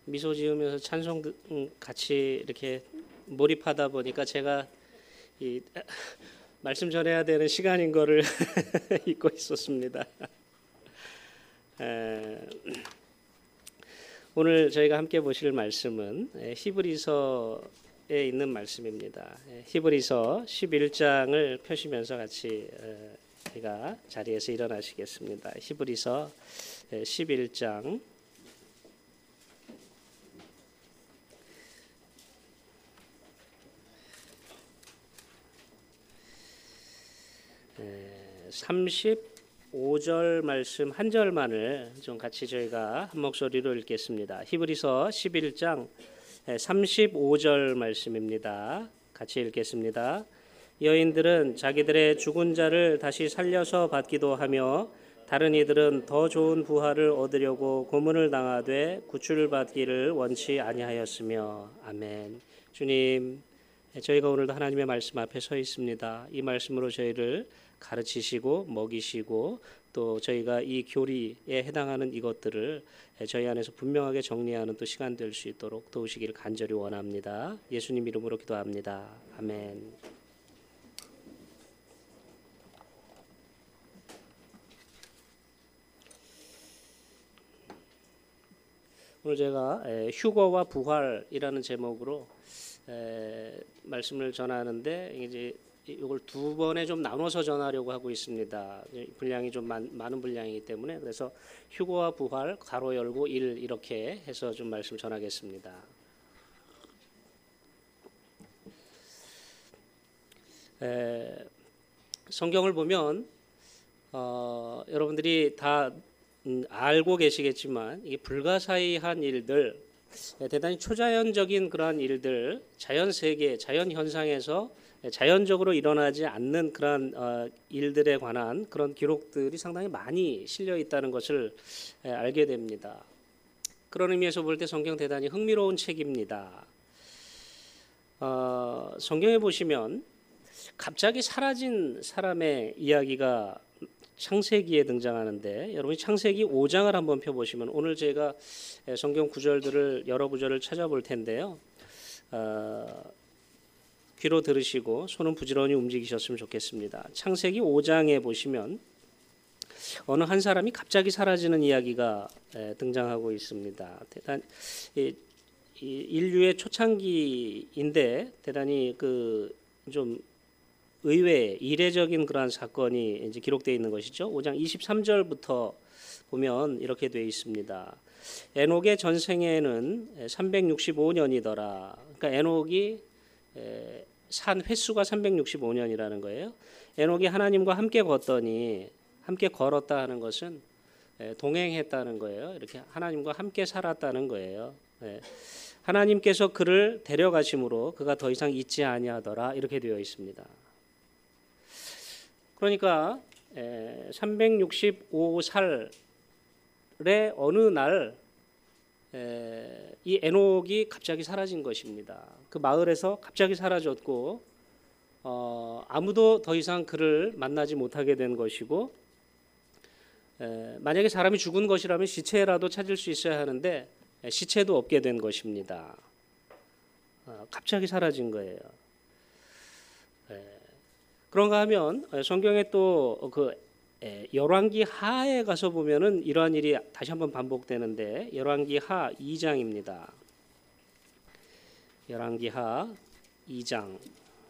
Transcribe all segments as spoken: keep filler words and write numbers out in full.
미소 지으면서 찬송 같이 이렇게 몰입하다 보니까 제가 이 말씀 전해야 되는 시간인 거를 잊고 있었습니다. 에, 오늘 저희가 함께 보실 말씀은 히브리서에 있는 말씀입니다. 히브리서 십일 장을 펴시면서 같이 제가 자리에서 일어나시겠습니다. 히브리서 십일 장 삼십오 절 말씀 한 절만을 좀 같이 저희가 한 목소리로 읽겠습니다. 히브리서 십일 장 삼십오 절 말씀입니다. 같이 읽겠습니다. 여인들은 자기들의 죽은 자를 다시 살려서 받기도 하며 다른 이들은 더 좋은 부활을 얻으려고 고문을 당하되 구출을 받기를 원치 아니하였으며. 아멘. 주님, 저희가 오늘도 하나님의 말씀 앞에 서 있습니다. 이 말씀으로 저희를 가르치시고 먹이시고 또 저희가 이 교리에 해당하는 이것들을 저희 안에서 분명하게 정리하는 또 시간 될 수 있도록 도우시기를 간절히 원합니다. 예수님 이름으로 기도합니다. 아멘. 오늘 제가 휴거와 부활이라는 제목으로 말씀을 전하는데 이제 이걸 두 번에 좀 나눠서 전하려고 하고 있습니다. 분량이 좀 많, 많은 분량이기 때문에 그래서 휴거와 부활 가로 열고 일 이렇게 해서 좀 말씀 전하겠습니다. 에, 성경을 보면 어, 여러분들이 다 음, 알고 계시겠지만 이게 불가사의한 일들, 대단히 초자연적인 그러한 일들, 자연 세계, 자연 현상에서 자연적으로 일어나지 않는 그런 어, 일들에 관한 그런 기록들이 상당히 많이 실려 있다는 것을 에, 알게 됩니다. 그런 의미에서 볼 때 성경 대단히 흥미로운 책입니다. 어, 성경에 보시면 갑자기 사라진 사람의 이야기가 창세기에 등장하는데 여러분이 창세기 오 장을 한번 펴보시면 오늘 제가 성경 구절들을 여러 구절을 찾아볼 텐데요. 어, 귀로 들으시고 손은 부지런히 움직이셨으면 좋겠습니다. 창세기 오 장에 보시면 어느 한 사람이 갑자기 사라지는 이야기가 등장하고 있습니다. 대단 이, 이 인류의 초창기인데 대단히 그 좀 의외 이례적인 그러한 사건이 이제 기록되어 있는 것이죠. 오 장 이십삼 절부터 보면 이렇게 되어 있습니다. 에녹의 전생에는 삼백육십오 년이더라. 그러니까 에녹이 산 횟수가 삼백육십오 년이라는 거예요. 에녹이 하나님과 함께 걷더니 함께 걸었다 하는 것은 동행했다는 거예요. 이렇게 하나님과 함께 살았다는 거예요. 하나님께서 그를 데려가심으로 그가 더 이상 있지 아니하더라 이렇게 되어 있습니다. 그러니까 삼백육십오 살의 어느 날 이 에녹이 갑자기 사라진 것입니다. 그 마을에서 갑자기 사라졌고 어, 아무도 더 이상 그를 만나지 못하게 된 것이고 에, 만약에 사람이 죽은 것이라면 시체라도 찾을 수 있어야 하는데 에, 시체도 없게 된 것입니다. 어, 갑자기 사라진 거예요. 에, 그런가 하면 성경에 또 그 열왕기 하에 가서 보면은 이러한 일이 다시 한번 반복되는데 열왕기 하 이 장입니다. 열왕기 하 이 장.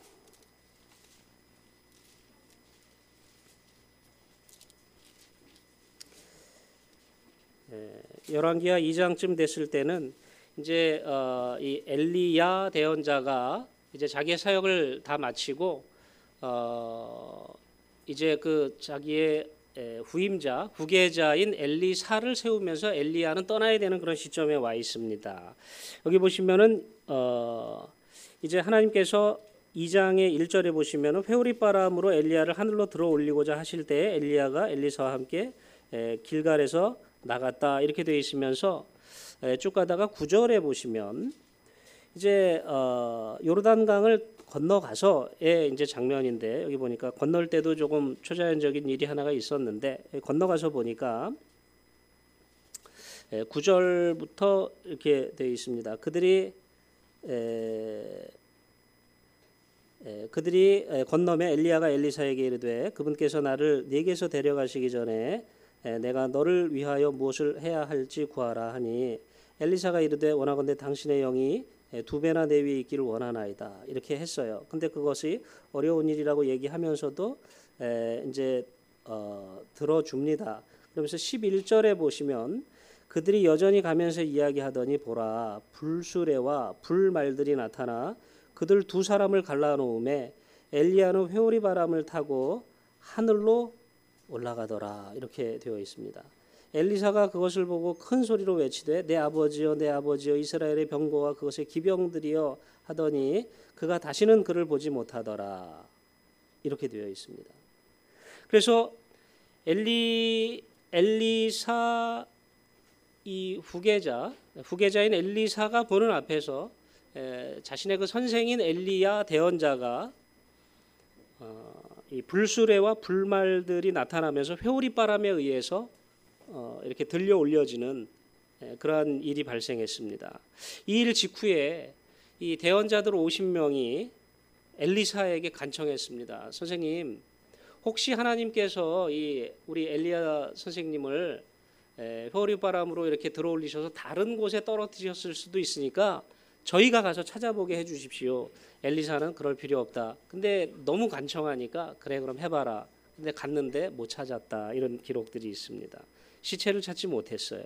열왕기 하 이 장쯤 됐을 때는 이제 어, 이 엘리야 대언자가 이제 자기의 사역을 다 마치고 어, 이제 그 자기의 후임자, 후계자인 엘리사를 세우면서 엘리야는 떠나야 되는 그런 시점에 와 있습니다. 여기 보시면은 어, 이제 하나님께서 이 장의 일 절에 보시면은 회오리 바람으로 엘리야를 하늘로 들어 올리고자 하실 때 엘리야가 엘리사와 함께 길갈에서 나갔다 이렇게 되어 있으면서 쭉 가다가 구 절에 보시면 이제 어, 요르단강을 건너가서의 이제 장면인데 여기 보니까 건널 때도 조금 초자연적인 일이 하나가 있었는데 건너가서 보니까 구 절부터 이렇게 되어 있습니다. 그들이 에, 에, 그들이 건너매 엘리야가 엘리사에게 이르되 그분께서 나를 네게서 데려가시기 전에 에, 내가 너를 위하여 무엇을 해야 할지 구하라 하니 엘리사가 이르되 원하건대 당신의 영이 두 배나 내 위에 있기를 원하나이다 이렇게 했어요. 근데 그것이 어려운 일이라고 얘기하면서도 에, 이제 어, 들어줍니다. 그러면서 십일 절에 보시면 그들이 여전히 가면서 이야기하더니 보라 불수레와 불말들이 나타나 그들 두 사람을 갈라놓음에 엘리야는 회오리 바람을 타고 하늘로 올라가더라 이렇게 되어 있습니다. 엘리사가 그것을 보고 큰 소리로 외치되 내 아버지여 내 아버지여 이스라엘의 병거와 그것의 기병들이여 하더니 그가 다시는 그를 보지 못하더라 이렇게 되어 있습니다. 그래서 엘리 엘리사 이 후계자 후계자인 엘리사가 보는 앞에서 에, 자신의 그 선생인 엘리야 대언자가 어, 이 불수레와 불말들이 나타나면서 회오리 바람에 의해서 어, 이렇게 들려 올려지는 에, 그러한 일이 발생했습니다. 이 일 직후에 이 대언자들 오십 명이 엘리사에게 간청했습니다. 선생님, 혹시 하나님께서 이 우리 엘리야 선생님을 회오리 바람으로 이렇게 들어올리셔서 다른 곳에 떨어뜨렸을 수도 있으니까 저희가 가서 찾아보게 해주십시오. 엘리사는 그럴 필요 없다. 근데 너무 간청하니까 그래 그럼 해봐라. 근데 갔는데 못 찾았다. 이런 기록들이 있습니다. 시체를 찾지 못했어요.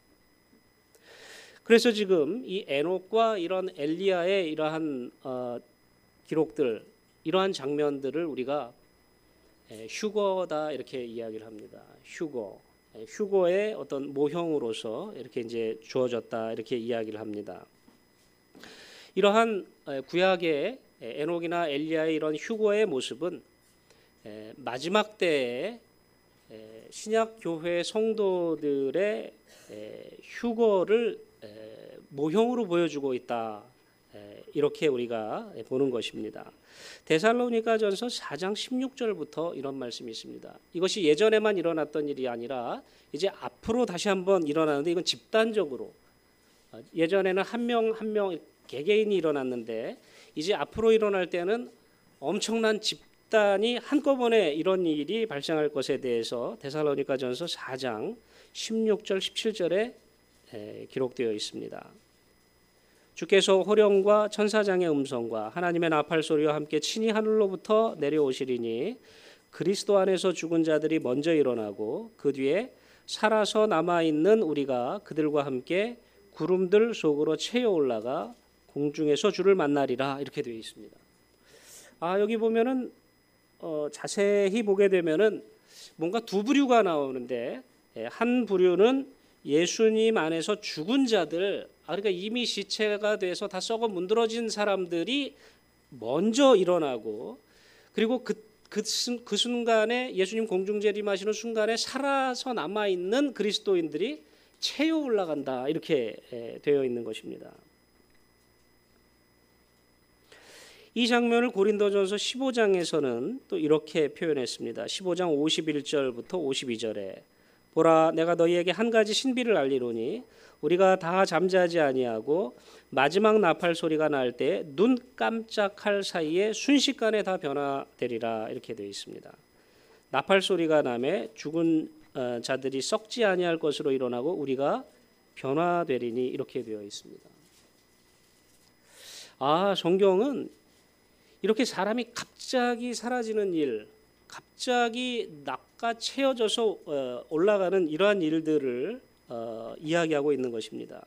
그래서 지금 이 에녹과 이런 엘리야의 이러한 어, 기록들, 이러한 장면들을 우리가 휴거다 이렇게 이야기를 합니다. 휴거. 휴거의 어떤 모형으로서 이렇게 이제 주어졌다 이렇게 이야기를 합니다. 이러한 구약의 에녹이나 엘리야의 이런 휴거의 모습은 마지막 때에 신약 교회 성도들의 휴거를 모형으로 보여주고 있다 이렇게 우리가 보는 것입니다. 데살로니가전서 사 장 십육 절부터 이런 말씀이 있습니다. 이것이 예전에만 일어났던 일이 아니라 이제 앞으로 다시 한번 일어나는데 이건 집단적으로 예전에는 한 명 한 명 개개인이 일어났는데 이제 앞으로 일어날 때는 엄청난 집단이 한꺼번에 이런 일이 발생할 것에 대해서 데살로니가전서 사 장 십육 절 십칠 절에 기록되어 있습니다. 주께서 호령과 천사장의 음성과 하나님의 나팔 소리와 함께 친히 하늘로부터 내려오시리니 그리스도 안에서 죽은 자들이 먼저 일어나고 그 뒤에 살아서 남아있는 우리가 그들과 함께 구름들 속으로 채어 올라가 공중에서 주를 만나리라 이렇게 되어 있습니다. 아 여기 보면은 어, 자세히 보게 되면은 뭔가 두 부류가 나오는데 한 부류는 예수님 안에서 죽은 자들, 그러니까 이미 시체가 돼서 다 썩어 문드러진 사람들이 먼저 일어나고 그리고 그, 그, 그 순간에 예수님 공중 재림하시는 순간에 살아서 남아있는 그리스도인들이 채워 올라간다 이렇게 되어 있는 것입니다. 이 장면을 고린도전서 십오 장에서는 또 이렇게 표현했습니다. 십오 장 오십일 절부터 오십이 절에 보라 내가 너희에게 한 가지 신비를 알리노니 우리가 다 잠자지 아니하고 마지막 나팔 소리가 날 때 눈 깜짝할 사이에 순식간에 다 변화되리라 이렇게 되어 있습니다. 나팔 소리가 나매 죽은 자들이 썩지 아니할 것으로 일어나고 우리가 변화되리니 이렇게 되어 있습니다. 아 성경은 이렇게 사람이 갑자기 사라지는 일, 갑자기 낚아채어져서 올라가는 이러한 일들을 어, 이야기하고 있는 것입니다.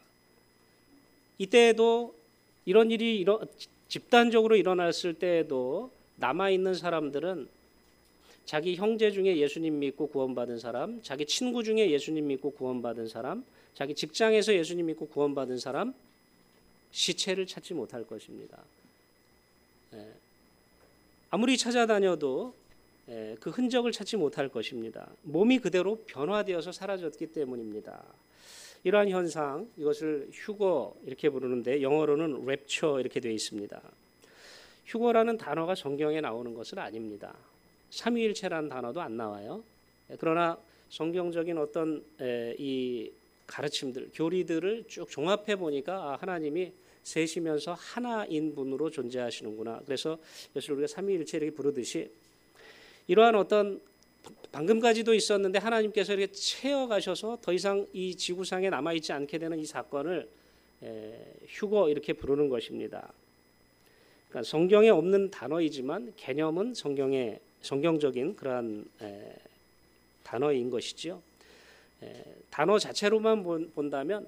이때에도 이런 일이 일어, 집단적으로 일어났을 때에도 남아있는 사람들은 자기 형제 중에 예수님 믿고 구원받은 사람, 자기 친구 중에 예수님 믿고 구원받은 사람, 자기 직장에서 예수님 믿고 구원받은 사람 시체를 찾지 못할 것입니다. 예. 아무리 찾아다녀도 예, 그 흔적을 찾지 못할 것입니다. 몸이 그대로 변화되어서 사라졌기 때문입니다. 이러한 현상, 이것을 휴거 이렇게 부르는데 영어로는 랩처 이렇게 되어 있습니다. 휴거라는 단어가 성경에 나오는 것은 아닙니다. 삼위일체라는 단어도 안 나와요. 그러나 성경적인 어떤 이 가르침들, 교리들을 쭉 종합해 보니까 아, 하나님이 셋이면서 하나인 분으로 존재하시는구나. 그래서 예수를 우리가 삼위일체 이렇게 부르듯이 이러한 어떤 방금까지도 있었는데 하나님께서 이렇게 채워가셔서 더 이상 이 지구상에 남아있지 않게 되는 이 사건을 에, 휴거 이렇게 부르는 것입니다. 그러니까 성경에 없는 단어이지만 개념은 성경의 성경적인 그러한 에, 단어인 것이죠. 에, 단어 자체로만 본, 본다면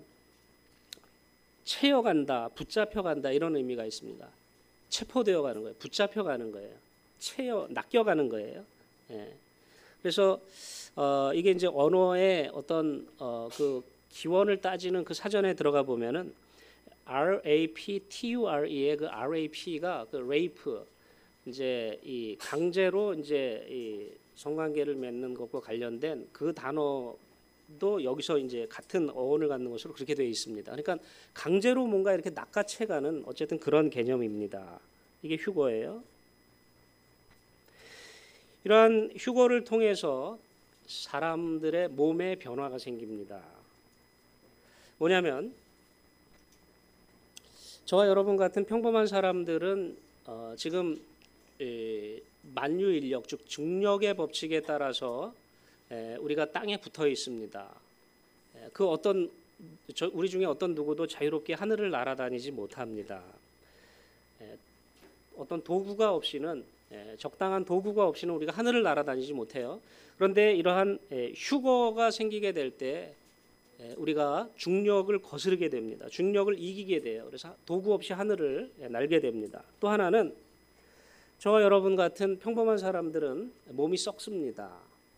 채여간다, 붙잡혀간다 이런 의미가 있습니다. 체포되어가는 거예요. 붙잡혀가는 거예요. 채여, 낚여가는 거예요. 예. 그래서 어, 이게 이제 언어의 어떤 어, 그 기원을 따지는 그 사전에 들어가 보면은 R-A-P-T-U-R-E의 그 R-A-P가 그 rape 이제 이 강제로 이제 이 성관계를 맺는 것과 관련된 그 단어도 여기서 이제 같은 어원을 갖는 것으로 그렇게 되어 있습니다. 그러니까 강제로 뭔가 이렇게 낚아채가는 어쨌든 그런 개념입니다. 이게 휴거예요. 이러한 휴거를 통해서 사람들의 몸에 변화가 생깁니다. 뭐냐면 저와 여러분 같은 평범한 사람들은 어, 지금 에, 만유인력 즉 중력의 법칙에 따라서 에, 우리가 땅에 붙어 있습니다. 에, 그 어떤 저, 우리 중에 어떤 누구도 자유롭게 하늘을 날아다니지 못합니다. 에, 어떤 도구가 없이는 에, 적당한 도구가 없이는 우리가 하늘을 날아다니지 못해요. 그런데 이러한 에, 휴거가 생기게 될 때 우리가 중력을 거스르게 됩니다. 중력을 이기게 돼요. 그래서 도구 없이 하늘을 날게 됩니다. 또 하나는 저와 여러분 같은 평범한 사람들은 몸이 썩습니다.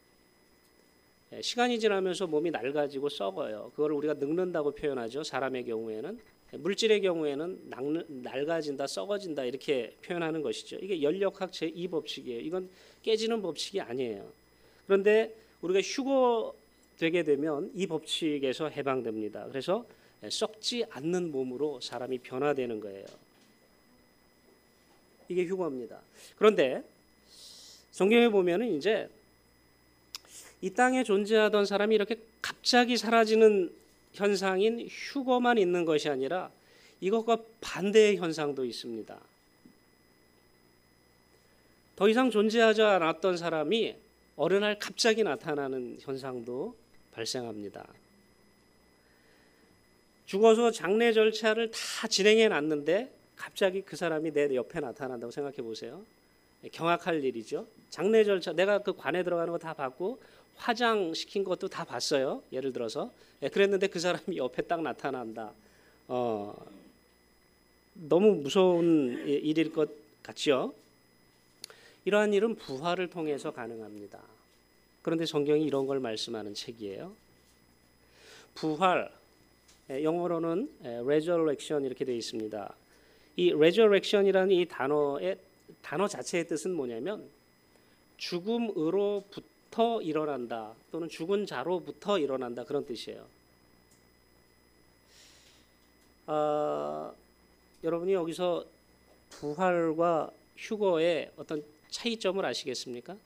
시간이 지나면서 몸이 낡아지고 썩어요. 그걸 우리가 늙는다고 표현하죠. 사람의 경우에는. 물질의 경우에는 낡아진다, 썩어진다 이렇게 표현하는 것이죠. 이게 연력학 제이 법칙이에요. 이건 깨지는 법칙이 아니에요. 그런데 우리가 휴거 되게 되면 이 법칙에서 해방됩니다. 그래서 썩지 않는 몸으로 사람이 변화되는 거예요. 이게 휴거입니다. 그런데 성경에 보면은 이제 이 땅에 존재하던 사람이 이렇게 갑자기 사라지는 현상인 휴거만 있는 것이 아니라 이것과 반대의 현상도 있습니다. 더 이상 존재하지 않았던 사람이 어느 날 갑자기 나타나는 현상도 발생합니다. 죽어서 장례 절차를 다 진행해 놨는데 갑자기 그 사람이 내 옆에 나타난다고 생각해 보세요. 경악할 일이죠. 장례 절차 내가 그 관에 들어가는 거 다 봤고 화장시킨 것도 다 봤어요. 예를 들어서 그랬는데 그 사람이 옆에 딱 나타난다. 어, 너무 무서운 일일 것 같죠. 이러한 일은 부활을 통해서 가능합니다. 그런데 성경이 이런 걸 말씀하는 책이에요. 부활, 영어로는 resurrection 이렇게 되어 있습니다. 이 resurrection이라는 이 단어의 단어 자체의 뜻은 뭐냐면 죽음으로부터 일어난다 또는 죽은 자로부터 일어난다 그런 뜻이에요. 아, 여러분이 여기서 부활과 휴거의 어떤 차이점을 아시겠습니까?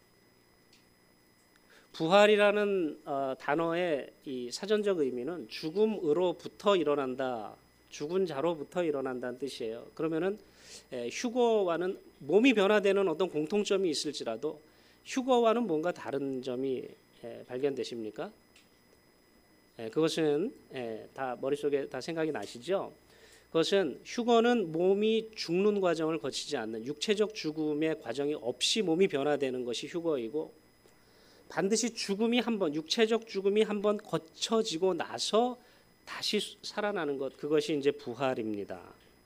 부활이라는 어, 단어의 이 사전적 의미는 죽음으로부터 일어난다, 죽은 자로부터 일어난다는 뜻이에요. 그러면은 에, 휴거와는 몸이 변화되는 어떤 공통점이 있을지라도 휴거와는 뭔가 다른 점이 에, 발견되십니까? 에, 그것은 에, 다 머릿속에 다 생각이 나시죠? 그것은 휴거는 몸이 죽는 과정을 거치지 않는 육체적 죽음의 과정이 없이 몸이 변화되는 것이 휴거이고 반드시 죽음이 한번 육체적 죽음이 한번 거쳐지고 나서 다시 살아나는 것 그것이 이제 부활입니다.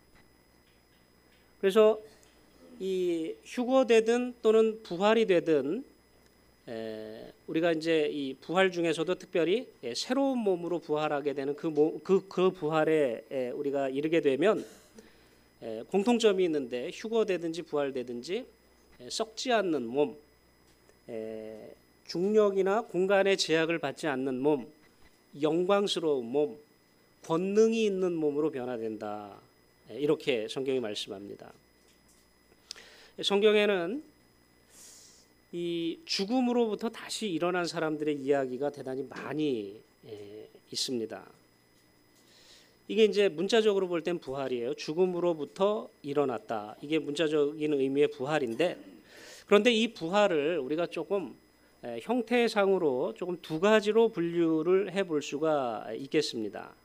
그래서 이 휴거되든 또는 부활이 되든 에, 우리가 이제 이 부활 중에서도 특별히 예, 새로운 몸으로 부활하게 되는 그, 몸, 그, 그 부활에 에, 우리가 이르게 되면 에, 공통점이 있는데 휴거되든지 부활되든지 에, 썩지 않는 몸, 에, 중력이나 공간의 제약을 받지 않는 몸, 영광스러운 몸, 권능이 있는 몸으로 변화된다. 에, 이렇게 성경이 말씀합니다. 성경에는 이 죽음으로부터 다시 일어난 사람들의 이야기가 대단히 많이 있습니다. 이게 이제 문자적으로 볼 땐 부활이에요. 죽음으로부터 일어났다. 이게 문자적인 의미의 부활인데, 그런데 이 부활을 우리가 조금 형태상으로 조금 두 가지로 분류를 해볼 수가 있겠습니다.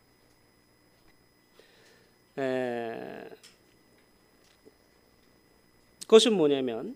에, 그것은 뭐냐면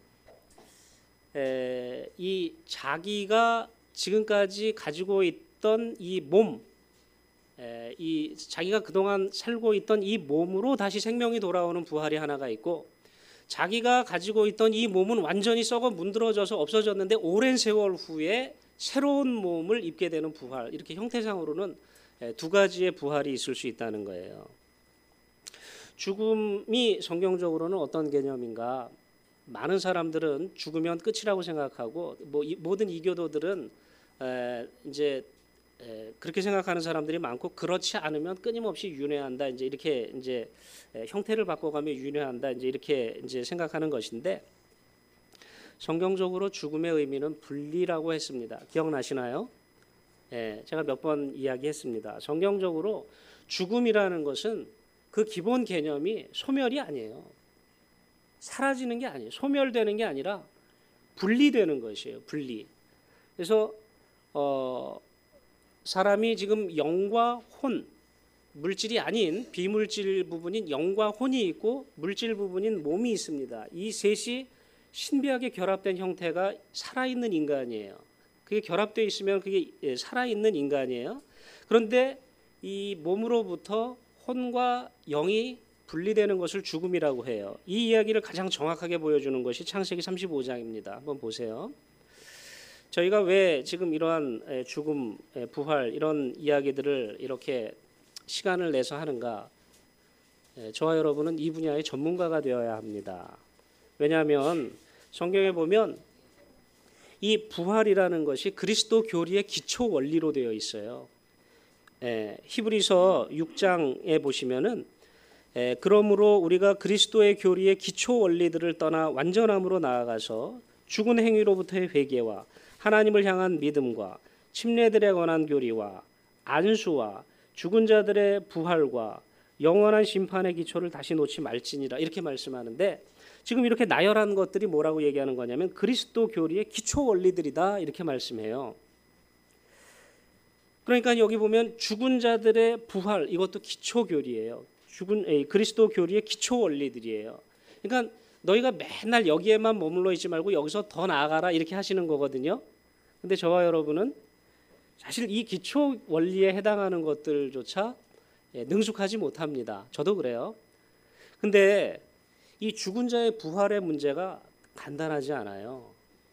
에, 이 자기가 지금까지 가지고 있던 이 몸, 에, 이 자기가 그동안 살고 있던 이 몸으로 다시 생명이 돌아오는 부활이 하나가 있고, 자기가 가지고 있던 이 몸은 완전히 썩어 문드러져서 없어졌는데 오랜 세월 후에 새로운 몸을 입게 되는 부활, 이렇게 형태상으로는 두 가지의 부활이 있을 수 있다는 거예요. 죽음이 성경적으로는 어떤 개념인가? 많은 사람들은 죽으면 끝이라고 생각하고, 뭐 이, 모든 이교도들은 에, 이제 에, 그렇게 생각하는 사람들이 많고, 그렇지 않으면 끊임없이 윤회한다. 이제 이렇게 이제 에, 형태를 바꿔가며 윤회한다. 이제 이렇게 이제 생각하는 것인데, 성경적으로 죽음의 의미는 분리라고 했습니다. 기억나시나요? 예, 제가 몇 번 이야기했습니다. 성경적으로 죽음이라는 것은 그 기본 개념이 소멸이 아니에요. 사라지는 게 아니에요. 소멸되는 게 아니라 분리되는 것이에요. 분리. 그래서 어, 사람이 지금 영과 혼, 물질이 아닌 비물질 부분인 영과 혼이 있고 물질 부분인 몸이 있습니다. 이 셋이 신비하게 결합된 형태가 살아있는 인간이에요. 그게 결합되어 있으면 그게 살아있는 인간이에요. 그런데 이 몸으로부터 혼과 영이 분리되는 것을 죽음이라고 해요. 이 이야기를 가장 정확하게 보여주는 것이 창세기 삼십오 장입니다. 한번 보세요. 저희가 왜 지금 이러한 죽음, 부활 이런 이야기들을 이렇게 시간을 내서 하는가? 저와 여러분은 이 분야의 전문가가 되어야 합니다. 왜냐하면 성경에 보면 이 부활이라는 것이 그리스도 교리의 기초 원리로 되어 있어요. 예, 히브리서 육 장에 보시면은 예, 그러므로 우리가 그리스도의 교리의 기초 원리들을 떠나 완전함으로 나아가서 죽은 행위로부터의 회개와 하나님을 향한 믿음과 침례들에 관한 교리와 안수와 죽은 자들의 부활과 영원한 심판의 기초를 다시 놓지 말지니라, 이렇게 말씀하는데, 지금 이렇게 나열한 것들이 뭐라고 얘기하는 거냐면 그리스도 교리의 기초 원리들이다, 이렇게 말씀해요. 그러니까 여기 보면 죽은 자들의 부활, 이것도 기초 교리예요. 죽은 에이, 그리스도 교리의 기초 원리들이에요. 그러니까 너희가 맨날 여기에만 머물러 있지 말고 여기서 더 나아가라, 이렇게 하시는 거거든요. 근데 저와 여러분은 사실 이 기초 원리에 해당하는 것들조차 능숙하지 못합니다. 저도 그래요. 근데 이 죽은 자의 부활의 문제가 간단하지 않아요.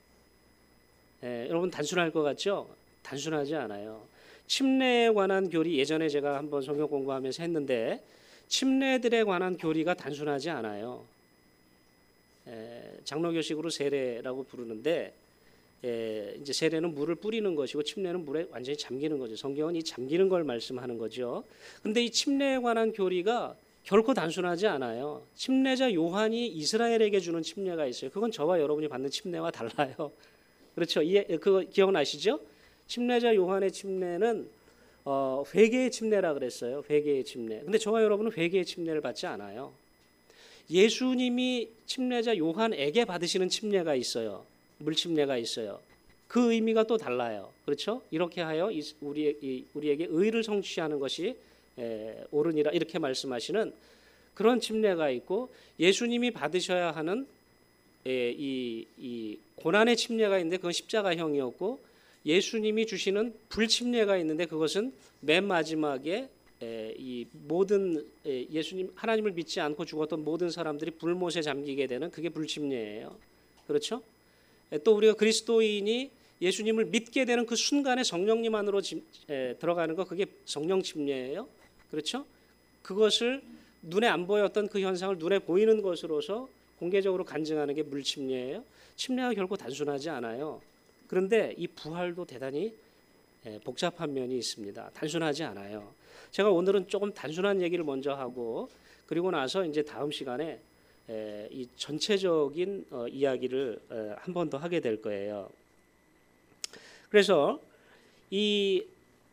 예, 여러분 단순할 것 같죠? 단순하지 않아요. 침례에 관한 교리, 예전에 제가 한번 성경 공부하면서 했는데 침례들에 관한 교리가 단순하지 않아요. 에, 장로교식으로 세례라고 부르는데, 에, 이제 세례는 물을 뿌리는 것이고 침례는 물에 완전히 잠기는 거죠. 성경은 이 잠기는 걸 말씀하는 거죠. 근데 이 침례에 관한 교리가 결코 단순하지 않아요. 침례자 요한이 이스라엘에게 주는 침례가 있어요. 그건 저와 여러분이 받는 침례와 달라요. 그렇죠? 이, 그거 기억나시죠? 침례자 요한의 침례는 어, 회개의 침례라 그랬어요. 회개의 침례. 근데 저와 여러분은 회개의 침례를 받지 않아요. 예수님이 침례자 요한에게 받으시는 침례가 있어요. 물침례가 있어요. 그 의미가 또 달라요. 그렇죠? 이렇게 하여 우리, 우리에게 의를 성취하는 것이 에, 옳으니라, 이렇게 말씀하시는 그런 침례가 있고, 예수님이 받으셔야 하는 에, 이, 이 고난의 침례가 있는데 그건 십자가형이었고, 예수님이 주시는 불침례가 있는데 그것은 맨 마지막에 이 모든 예수님 하나님을 믿지 않고 죽었던 모든 사람들이 불못에 잠기게 되는 그게 불침례예요. 그렇죠? 또 우리가 그리스도인이 예수님을 믿게 되는 그 순간에 성령님 안으로 들어가는 거, 그게 성령 침례예요. 그렇죠? 그것을 눈에 안 보였던 그 현상을 눈에 보이는 것으로서 공개적으로 간증하는 게 물침례예요. 침례가 결코 단순하지 않아요. 그런데 이 부활도 대단히 복잡한 면이 있습니다. 단순하지 않아요. 제가 오늘은 조금 단순한 얘기를 먼저 하고, 그리고 나서 이제 다음 시간에 이 전체적인 이야기를 한 번 더 하게 될 거예요. 그래서 이,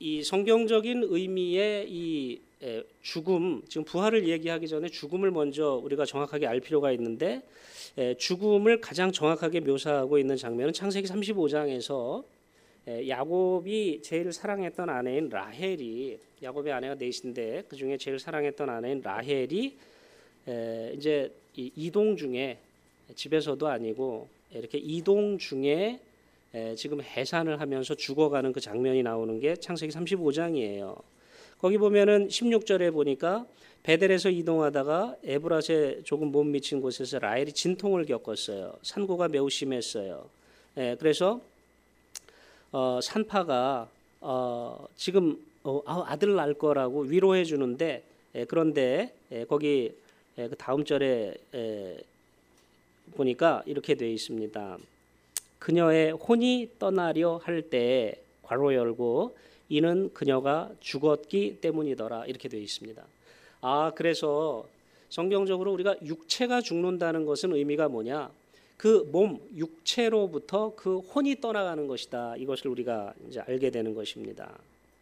이 성경적인 의미의 이 에, 죽음, 지금 부활을 얘기하기 전에 죽음을 먼저 우리가 정확하게 알 필요가 있는데 에, 죽음을 가장 정확하게 묘사하고 있는 장면은 창세기 삼십오 장에서 에, 야곱이 제일 사랑했던 아내인 라헬이, 야곱의 아내가 넷인데 그 중에 제일 사랑했던 아내인 라헬이 에, 이제 이 이동 중에, 집에서도 아니고 이렇게 이동 중에 에, 지금 해산을 하면서 죽어가는 그 장면이 나오는 게 창세기 삼십오 장이에요. 거기 보면은 십육 절에 보니까 베델에서 이동하다가 에브라스에 조금 못 미친 곳에서 라헬이 진통을 겪었어요. 산고가 매우 심했어요. 에, 그래서 어, 산파가 어, 지금 어, 아들 낳을 거라고 위로해 주는데, 에, 그런데 에, 거기 에, 그 다음 절에 에, 보니까 이렇게 되어 있습니다. 그녀의 혼이 떠나려 할 때 괄호 열고 이는 그녀가 죽었기 때문이더라, 이렇게 되어 있습니다. 아, 그래서 성경적으로 우리가 육체가 죽는다는 것은 의미가 뭐냐? 그 몸, 육체로부터 그 혼이 떠나가는 것이다. 이것을 우리가 이제 알게 되는 것입니다.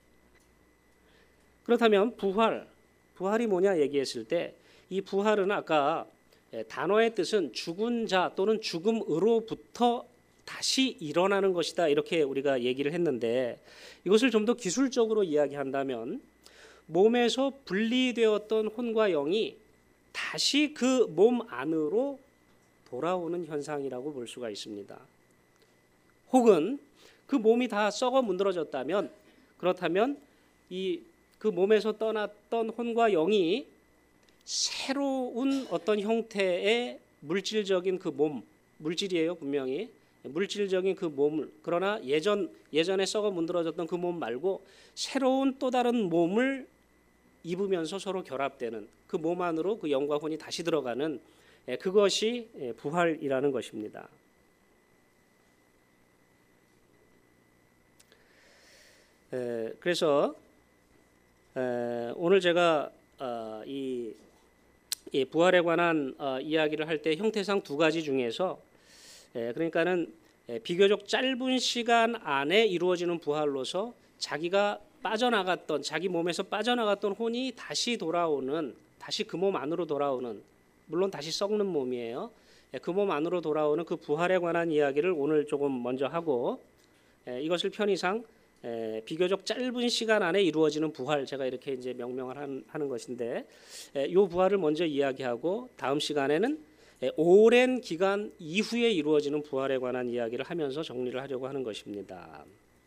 그렇다면 부활, 부활이 뭐냐 얘기했을 때 이 부활은 아까 단어의 뜻은 죽은 자 또는 죽음으로부터 다시 일어나는 것이다, 이렇게 우리가 얘기를 했는데, 이것을 좀 더 기술적으로 이야기한다면 몸에서 분리되었던 혼과 영이 다시 그 몸 안으로 돌아오는 현상이라고 볼 수가 있습니다. 혹은 그 몸이 다 썩어 문드러졌다면, 그렇다면 이 그 몸에서 떠났던 혼과 영이 새로운 어떤 형태의 물질적인 그 몸, 물질이에요 분명히, 물질적인 그 몸을, 그러나 예전 예전에 썩어 문드러졌던 그 몸 말고 새로운 또 다른 몸을 입으면서 서로 결합되는 그 몸 안으로 그 영과 혼이 다시 들어가는, 그것이 부활이라는 것입니다. 그래서 오늘 제가 이 부활에 관한 이야기를 할 때 형태상 두 가지 중에서, 그러니까는 비교적 짧은 시간 안에 이루어지는 부활로서 자기가 빠져나갔던, 자기 몸에서 빠져나갔던 혼이 다시 돌아오는, 다시 그 몸 안으로 돌아오는, 물론 다시 썩는 몸이에요. 그 몸 안으로 돌아오는 그 부활에 관한 이야기를 오늘 조금 먼저 하고, 이것을 편의상 비교적 짧은 시간 안에 이루어지는 부활, 제가 이렇게 이제 명명을 하는 것인데, 이 부활을 먼저 이야기하고 다음 시간에는 오랜 기간 이후에 이루어지는 부활에 관한 이야기를 하면서 정리를 하려고 하는 것입니다.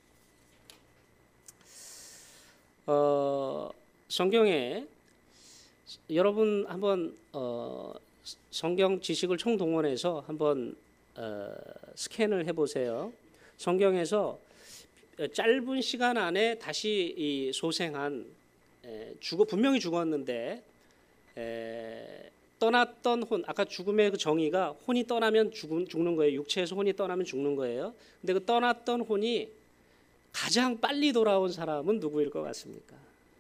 어, 성경에 여러분 한번 어, 성경 지식을 총동원해서 한번 어, 스캔을 해보세요. 성경에서 짧은 시간 안에 다시 이 소생한, 에, 죽어 분명히 죽었는데 에, 떠났던 혼, 아까 죽음의 그 정의가 혼이 떠나면 죽은, 죽는 거예요. 육체에서 혼이 떠나면 죽는 거예요. 근데 그 떠났던 혼이 가장 빨리 돌아온 사람은 누구일 것 같습니까?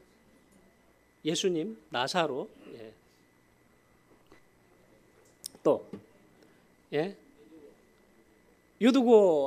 예수님, 나사로, 예. 또, 예, 유두고,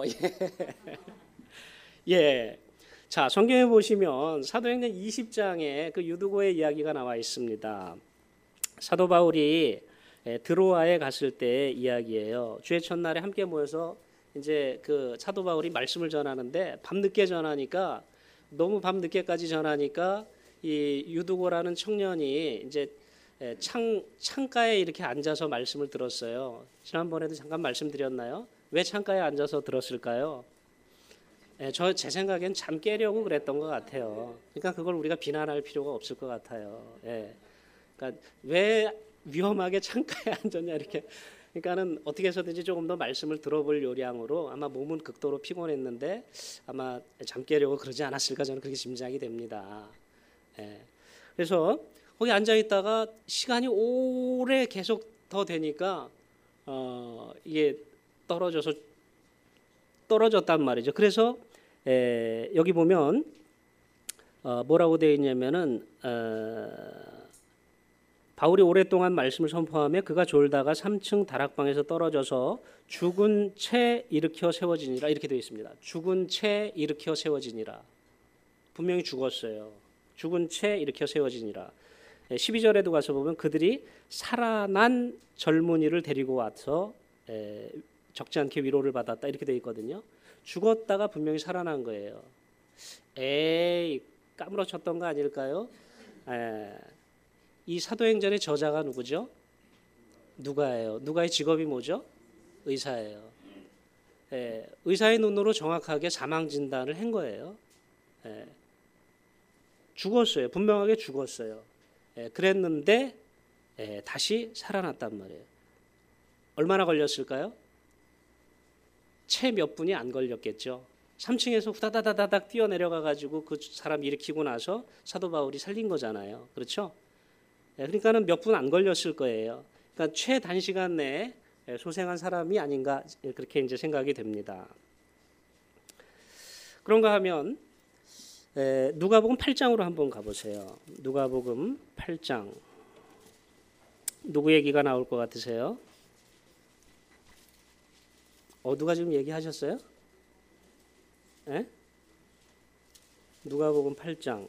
예. 예. 자, 성경에 보시면 사도행전 이십 장에 그 유두고의 이야기가 나와 있습니다. 사도 바울이 드로아에 갔을 때 이야기예요. 주의 첫날에 함께 모여서 이제 그 사도 바울이 말씀을 전하는데 밤늦게 전하니까, 너무 밤늦게까지 전하니까 이 유두고라는 청년이 이제 창 창가에 이렇게 앉아서 말씀을 들었어요. 지난번에도 잠깐 말씀드렸나요? 왜 창가에 앉아서 들었을까요? 예, 저 제 생각엔 잠 깨려고 그랬던 것 같아요. 그러니까 그걸 우리가 비난할 필요가 없을 것 같아요. 예. 그러니까 왜 위험하게 창가에 앉았냐 이렇게. 그러니까는 어떻게 해서든지 조금 더 말씀을 들어볼 요량으로, 아마 몸은 극도로 피곤했는데 아마 잠 깨려고 그러지 않았을까, 저는 그렇게 짐작이 됩니다. 예. 그래서 거기 앉아 있다가 시간이 오래 계속 더 되니까 어, 이게 떨어져서 떨어졌단 말이죠. 그래서 에, 여기 보면 어, 뭐라고 되어 있냐면은 어, 바울이 오랫동안 말씀을 선포하며 그가 졸다가 삼 층 다락방에서 떨어져서 죽은 채 일으켜 세워지니라, 이렇게 되어 있습니다. 죽은 채 일으켜 세워지니라. 분명히 죽었어요. 죽은 채 일으켜 세워지니라. 십이 절에도 가서 보면 그들이 살아난 젊은이를 데리고 와서 적지 않게 위로를 받았다 이렇게 되어 있거든요. 죽었다가 분명히 살아난 거예요. 에이, 까무러쳤던 거 아닐까요? 에, 이 사도행전의 저자가 누구죠? 누가예요. 누가의 직업이 뭐죠? 의사예요. 에, 의사의 눈으로 정확하게 사망 진단을 한 거예요. 에, 죽었어요. 분명하게 죽었어요. 에, 그랬는데 에, 다시 살아났단 말이에요. 얼마나 걸렸을까요? 채 몇 분이 안 걸렸겠죠. 삼 층에서 후다다다닥 뛰어내려가 가지고 그 사람 일으키고 나서 사도 바울이 살린 거잖아요. 그렇죠? 그러니까는 몇 분 안 걸렸을 거예요. 그러니까 최단시간 내에 소생한 사람이 아닌가 그렇게 이제 생각이 됩니다. 그런가 하면 누가복음 팔 장으로 한번 가보세요. 누가복음 팔 장. 누구 얘기가 나올 것 같으세요? 어, 누가 지금 얘기하셨어요? 예? 누가복음 팔 장.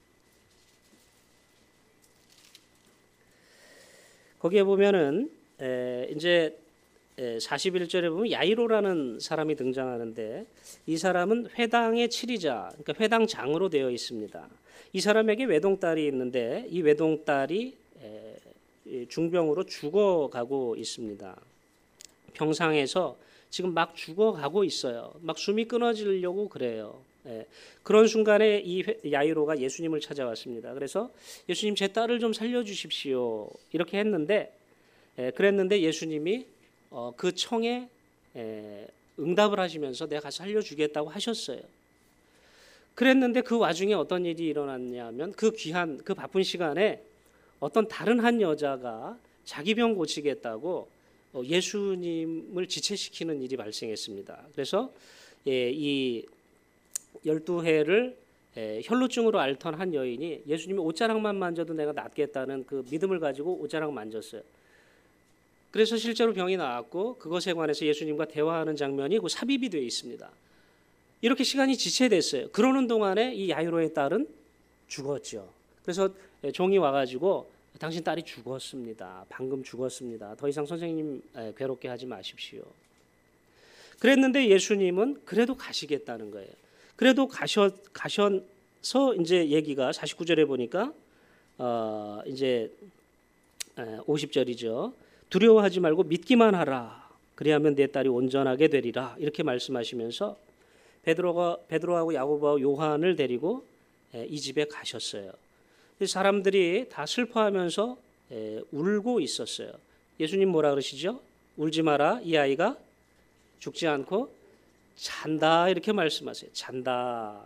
거기에 보면은 에, 이제 에, 사십일 절에 보면 야이로라는 사람이 등장하는데 이 사람은 회당의 치리자, 그러니까 회당장으로 되어 있습니다. 이 사람에게 외동딸이 있는데 이 외동딸이 에, 중병으로 죽어가고 있습니다. 병상에서 지금 막 죽어가고 있어요. 막 숨이 끊어지려고 그래요. 예. 그런 순간에 이 야이로가 예수님을 찾아왔습니다. 그래서 예수님 제 딸을 좀 살려주십시오. 이렇게 했는데 예, 그랬는데 예수님이 어, 그 청에 예, 응답을 하시면서 내가 가서 살려주겠다고 하셨어요. 그랬는데 그 와중에 어떤 일이 일어났냐면 그 귀한 그 바쁜 시간에 어떤 다른 한 여자가 자기 병 고치겠다고 예수님을 지체시키는 일이 발생했습니다. 그래서 이 열두 해를 혈루증으로 앓던 한 여인이 예수님이 옷자락만 만져도 내가 낫겠다는 그 믿음을 가지고 옷자락 만졌어요. 그래서 실제로 병이 나았고 그것에 관해서 예수님과 대화하는 장면이 그 삽입이 되어 있습니다. 이렇게 시간이 지체됐어요. 그러는 동안에 이 야이로의 딸은 죽었죠. 그래서 종이 와가지고 당신 딸이 죽었습니다. 방금 죽었습니다. 더 이상 선생님 괴롭게 하지 마십시오. 그랬는데 예수님은 그래도 가시겠다는 거예요. 그래도 가셔, 가셔서 이제 얘기가 사십구 절에 보니까 어, 이제 오십 절이죠. 두려워하지 말고 믿기만 하라. 그리하면 내 딸이 온전하게 되리라. 이렇게 말씀하시면서 베드로가 베드로하고 야고보와 요한을 데리고 이 집에 가셨어요. 사람들이 다 슬퍼하면서 울고 있었어요. 예수님 뭐라 그러시죠? 울지 마라. 이 아이가 죽지 않고 잔다. 이렇게 말씀하세요. 잔다.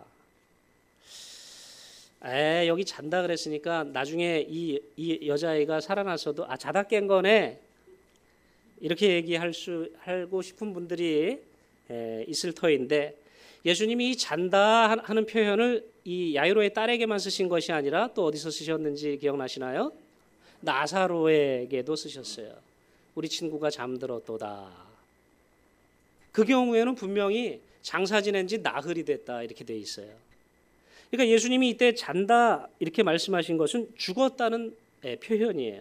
에 여기 잔다 그랬으니까 나중에 이, 이 여자아이가 살아나서도 아 자다 깬 거네. 이렇게 얘기할 수 하고 싶은 분들이 에, 있을 터인데 예수님이 이 잔다 하는 표현을 이 야이로의 딸에게만 쓰신 것이 아니라 또 어디서 쓰셨는지 기억나시나요? 나사로에게도 쓰셨어요. 우리 친구가 잠들었도다. 그 경우에는 분명히 장사 지낸 지 나흘이 됐다 이렇게 돼 있어요. 그러니까 예수님이 이때 잔다 이렇게 말씀하신 것은 죽었다는 표현이에요.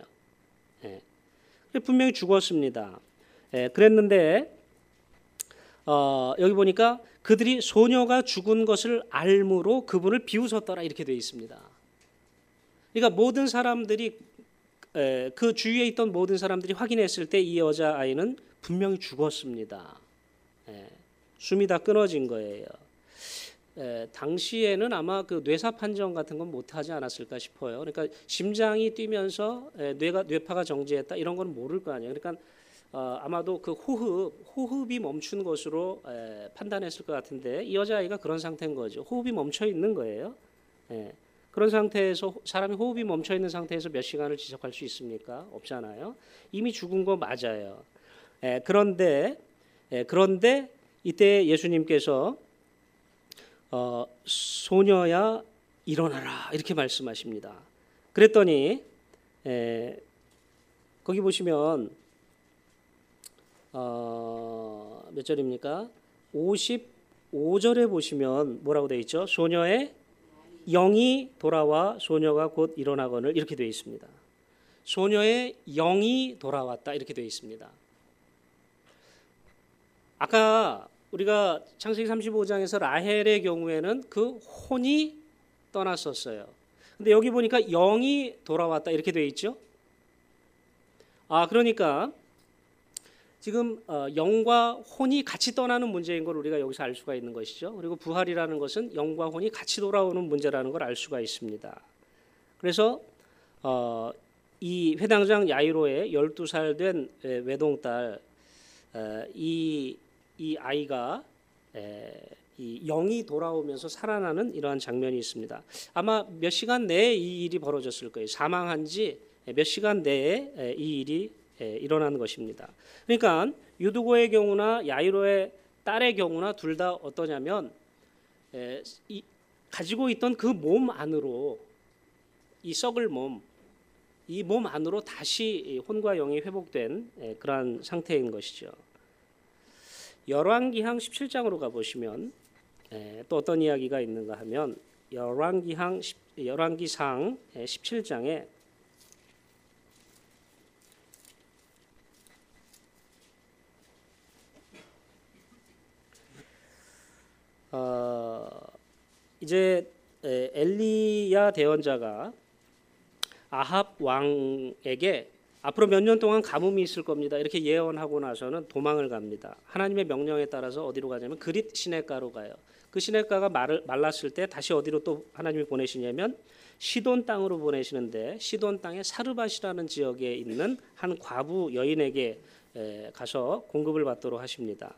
분명히 죽었습니다. 그랬는데 어, 여기 보니까 그들이 소녀가 죽은 것을 알므로 그분을 비웃었더라 이렇게 되어 있습니다. 그러니까 모든 사람들이 에, 그 주위에 있던 모든 사람들이 확인했을 때 이 여자 아이는 분명히 죽었습니다. 에, 숨이 다 끊어진 거예요. 에, 당시에는 아마 그 뇌사 판정 같은 건 못하지 않았을까 싶어요. 그러니까 심장이 뛰면서 에, 뇌가 뇌파가 정지했다 이런 건 모를 거 아니에요. 그러니까 어, 아마도 그 호흡, 호흡이 멈춘 것으로 에, 판단했을 것 같은데 이 여자아이가 그런 상태인 거죠. 호흡이 멈춰 있는 거예요. 에, 그런 상태에서 사람이 호흡이 멈춰 있는 상태에서 몇 시간을 지속할 수 있습니까? 없잖아요. 이미 죽은 거 맞아요. 에, 그런데 에, 그런데 이때 예수님께서 어, 소녀야 일어나라 이렇게 말씀하십니다. 그랬더니 에, 거기 보시면 어, 몇 절입니까? 오십오 절에 보시면 뭐라고 되어 있죠? 소녀의 영이 돌아와 소녀가 곧 일어나거늘 이렇게 되어 있습니다. 소녀의 영이 돌아왔다 이렇게 되어 있습니다. 아까 우리가 창세기 삼십오 장에서 라헬의 경우에는 그 혼이 떠났었어요. 근데 여기 보니까 영이 돌아왔다 이렇게 되어 있죠. 아 그러니까 지금 영과 혼이 같이 떠나는 문제인 걸 우리가 여기서 알 수가 있는 것이죠. 그리고 부활이라는 것은 영과 혼이 같이 돌아오는 문제라는 걸 알 수가 있습니다. 그래서 어, 이 회당장 야이로의 열두 살 된 외동딸 이, 이 아이가 이 영이 돌아오면서 살아나는 이러한 장면이 있습니다. 아마 몇 시간 내에 이 일이 벌어졌을 거예요. 사망한 지 몇 시간 내에 이 일이 일어나는 것입니다. 그러니까 유두고의 경우나 야이로의 딸의 경우나 둘 다 어떠냐면 이, 가지고 있던 그 몸 안으로 이 썩을 몸, 이 몸 안으로 다시 혼과 영이 회복된 그러한 상태인 것이죠. 열왕기상 십칠 장으로 가보시면 또 어떤 이야기가 있는가 하면 열왕기상 열왕기상 십칠 장에 어, 이제 엘리야 대언자가 아합 왕에게 앞으로 몇 년 동안 가뭄이 있을 겁니다. 이렇게 예언하고 나서는 도망을 갑니다. 하나님의 명령에 따라서 어디로 가냐면 그릿 시냇가로 가요. 그 시냇가가 말랐을 때 다시 어디로 또 하나님이 보내시냐면 시돈 땅으로 보내시는데 시돈 땅의 사르밧이라는 지역에 있는 한 과부 여인에게 가서 공급을 받도록 하십니다.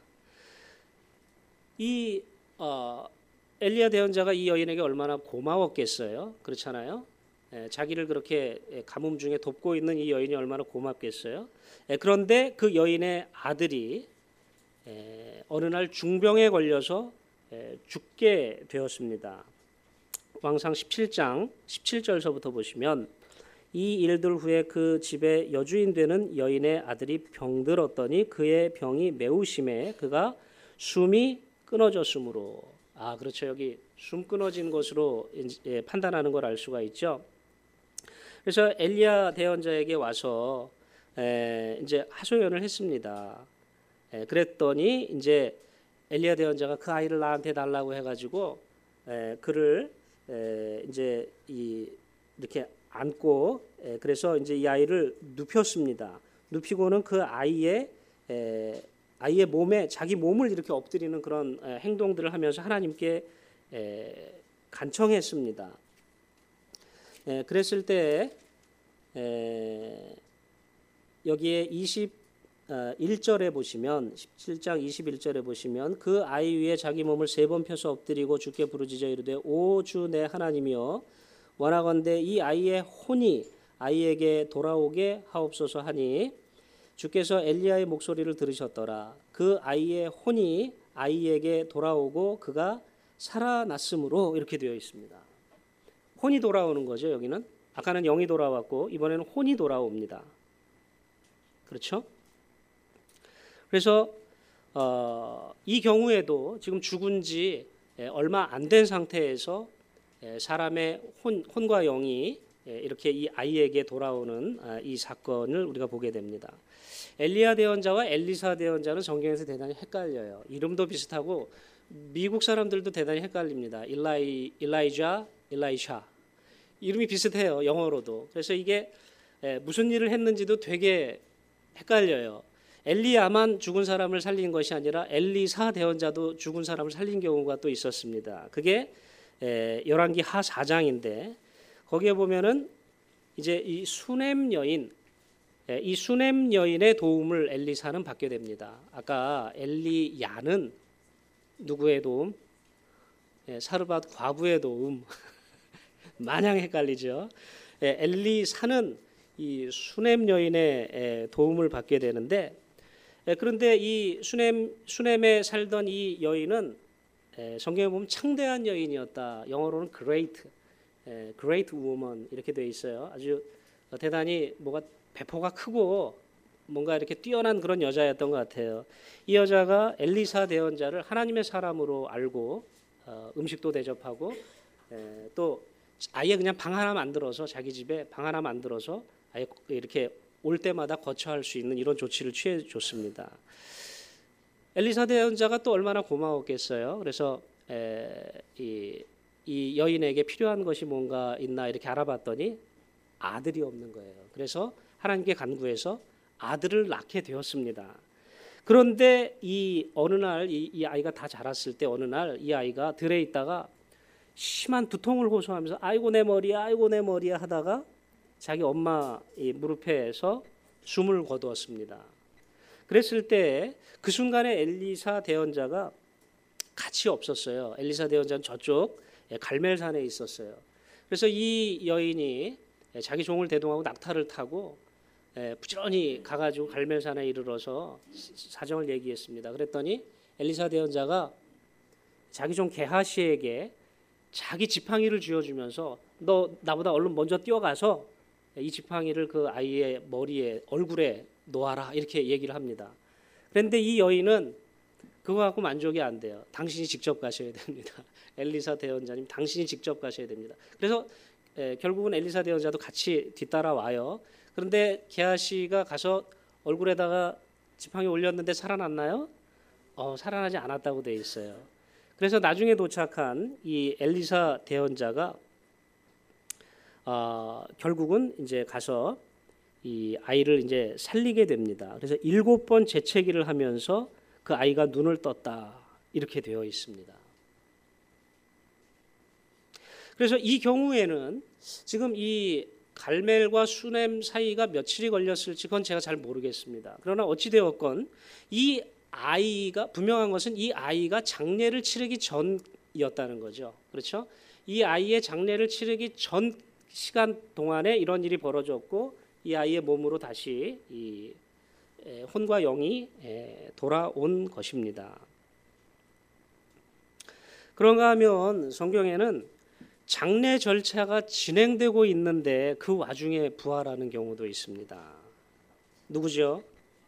이 어, 엘리야 대언자가 이 여인에게 얼마나 고마웠겠어요. 그렇잖아요. 에, 자기를 그렇게 가뭄 중에 돕고 있는 이 여인이 얼마나 고맙겠어요. 에, 그런데 그 여인의 아들이 에, 어느 날 중병에 걸려서 에, 죽게 되었습니다. 왕상 십칠 장 십칠 절서부터 보시면 이 일들 후에 그 집에 여주인 되는 여인의 아들이 병들었더니 그의 병이 매우 심해 그가 숨이 끊어졌으므로. 아 그렇죠. 여기 숨 끊어진 것으로 예, 판단하는 걸 알 수가 있죠. 그래서 엘리야 대언자에게 와서 에, 이제 하소연을 했습니다. 에, 그랬더니 이제 엘리야 대언자가 그 아이를 나한테 달라고 해가지고 에, 그를 에, 이제 이 이렇게 안고 에, 그래서 이제 이 아이를 눕혔습니다. 눕히고는 그 아이의 에, 아이의 몸에 자기 몸을 이렇게 엎드리는 그런 행동들을 하면서 하나님께 간청했습니다. 그랬을 때 여기에 이십일 절에 보시면 십칠 장 이십일 절에 보시면 그 아이 위에 자기 몸을 세 번 펴서 엎드리고 주께 부르짖어 이르되 오 주 내 하나님이여 원하건대 이 아이의 혼이 아이에게 돌아오게 하옵소서 하니 주께서 엘리야의 목소리를 들으셨더라. 그 아이의 혼이 아이에게 돌아오고 그가 살아났으므로 이렇게 되어 있습니다. 혼이 돌아오는 거죠. 여기는 아까는 영이 돌아왔고 이번에는 혼이 돌아옵니다. 그렇죠? 그래서 어, 이 경우에도 지금 죽은 지 얼마 안 된 상태에서 사람의 혼, 혼과 영이 이렇게 이 아이에게 돌아오는 이 사건을 우리가 보게 됩니다. 엘리야 대언자와 엘리사 대언자는 성경에서 대단히 헷갈려요. 이름도 비슷하고 미국 사람들도 대단히 헷갈립니다. 일라이, 일라이자, 일라이샤 이름이 비슷해요. 영어로도. 그래서 이게 무슨 일을 했는지도 되게 헷갈려요. 엘리야만 죽은 사람을 살린 것이 아니라 엘리사 대언자도 죽은 사람을 살린 경우가 또 있었습니다. 그게 열왕기 하 사 장인데 거기에 보면은 이제 이 수넴 여인, 이 수넴 여인의 도움을 엘리사는 받게 됩니다. 아까 엘리야는 누구의 도움? 사르밧 과부의 도움. 마냥 헷갈리죠. 엘리사는 이 수넴 여인의 도움을 받게 되는데 그런데 이 수넴 수넴에 살던 이 여인은 성경에 보면 창대한 여인이었다. 영어로는 great, great woman 이렇게 되어 있어요. 아주 대단히 뭐가 배포가 크고 뭔가 이렇게 뛰어난 그런 여자였던 것 같아요. 이 여자가 엘리사 대언자를 하나님의 사람으로 알고 음식도 대접하고 에, 또 아예 그냥 방 하나 만들어서 자기 집에 방 하나 만들어서 아예 이렇게 올 때마다 거처할 수 있는 이런 조치를 취해 줬습니다. 엘리사 대언자가 또 얼마나 고마웠겠어요. 그래서 에, 이, 이 여인에게 필요한 것이 뭔가 있나 이렇게 알아봤더니 아들이 없는 거예요. 그래서 하나님께 간구해서 아들을 낳게 되었습니다. 그런데 이 어느 날 이 이 아이가 다 자랐을 때 어느 날 이 아이가 들에 있다가 심한 두통을 호소하면서 아이고 내 머리야 아이고 내 머리야 하다가 자기 엄마 이 무릎에서 숨을 거두었습니다. 그랬을 때 그 순간에 엘리사 대언자가 같이 없었어요. 엘리사 대언자는 저쪽 갈멜산에 있었어요. 그래서 이 여인이 자기 종을 대동하고 낙타를 타고 부지런히 가가지고 갈멜산에 이르러서 사정을 얘기했습니다. 그랬더니 엘리사 대언자가 자기 종 게하시에게 자기 지팡이를 쥐어주면서 너 나보다 얼른 먼저 뛰어가서 이 지팡이를 그 아이의 머리에 얼굴에 놓아라 이렇게 얘기를 합니다. 그런데 이 여인은 그거 갖고 만족이 안 돼요. 당신이 직접 가셔야 됩니다. 엘리사 대언자님 당신이 직접 가셔야 됩니다. 그래서 에, 결국은 엘리사 대언자도 같이 뒤따라 와요. 그런데 게하시가 가서 얼굴에다가 지팡이 올렸는데 살아났나요? 어, 살아나지 않았다고 돼 있어요. 그래서 나중에 도착한 이 엘리사 대언자가 어, 결국은 이제 가서 이 아이를 이제 살리게 됩니다. 그래서 일곱 번 재채기를 하면서 그 아이가 눈을 떴다 이렇게 되어 있습니다. 그래서 이 경우에는 지금 이 갈멜과 수넴 사이가 며칠이 걸렸을지 그건 제가 잘 모르겠습니다. 그러나 어찌 되었건 이 아이가 분명한 것은 이 아이가 장례를 치르기 전이었다는 거죠. 그렇죠? 이 아이의 장례를 치르기 전 시간 동안에 이런 일이 벌어졌고 이 아이의 몸으로 다시 이 혼과 영이 돌아온 것입니다. 그런가 하면 성경에는 장례 절차가 진행되고 있는데 그 와중에 부활하는 경우도 있습니다. 누구죠?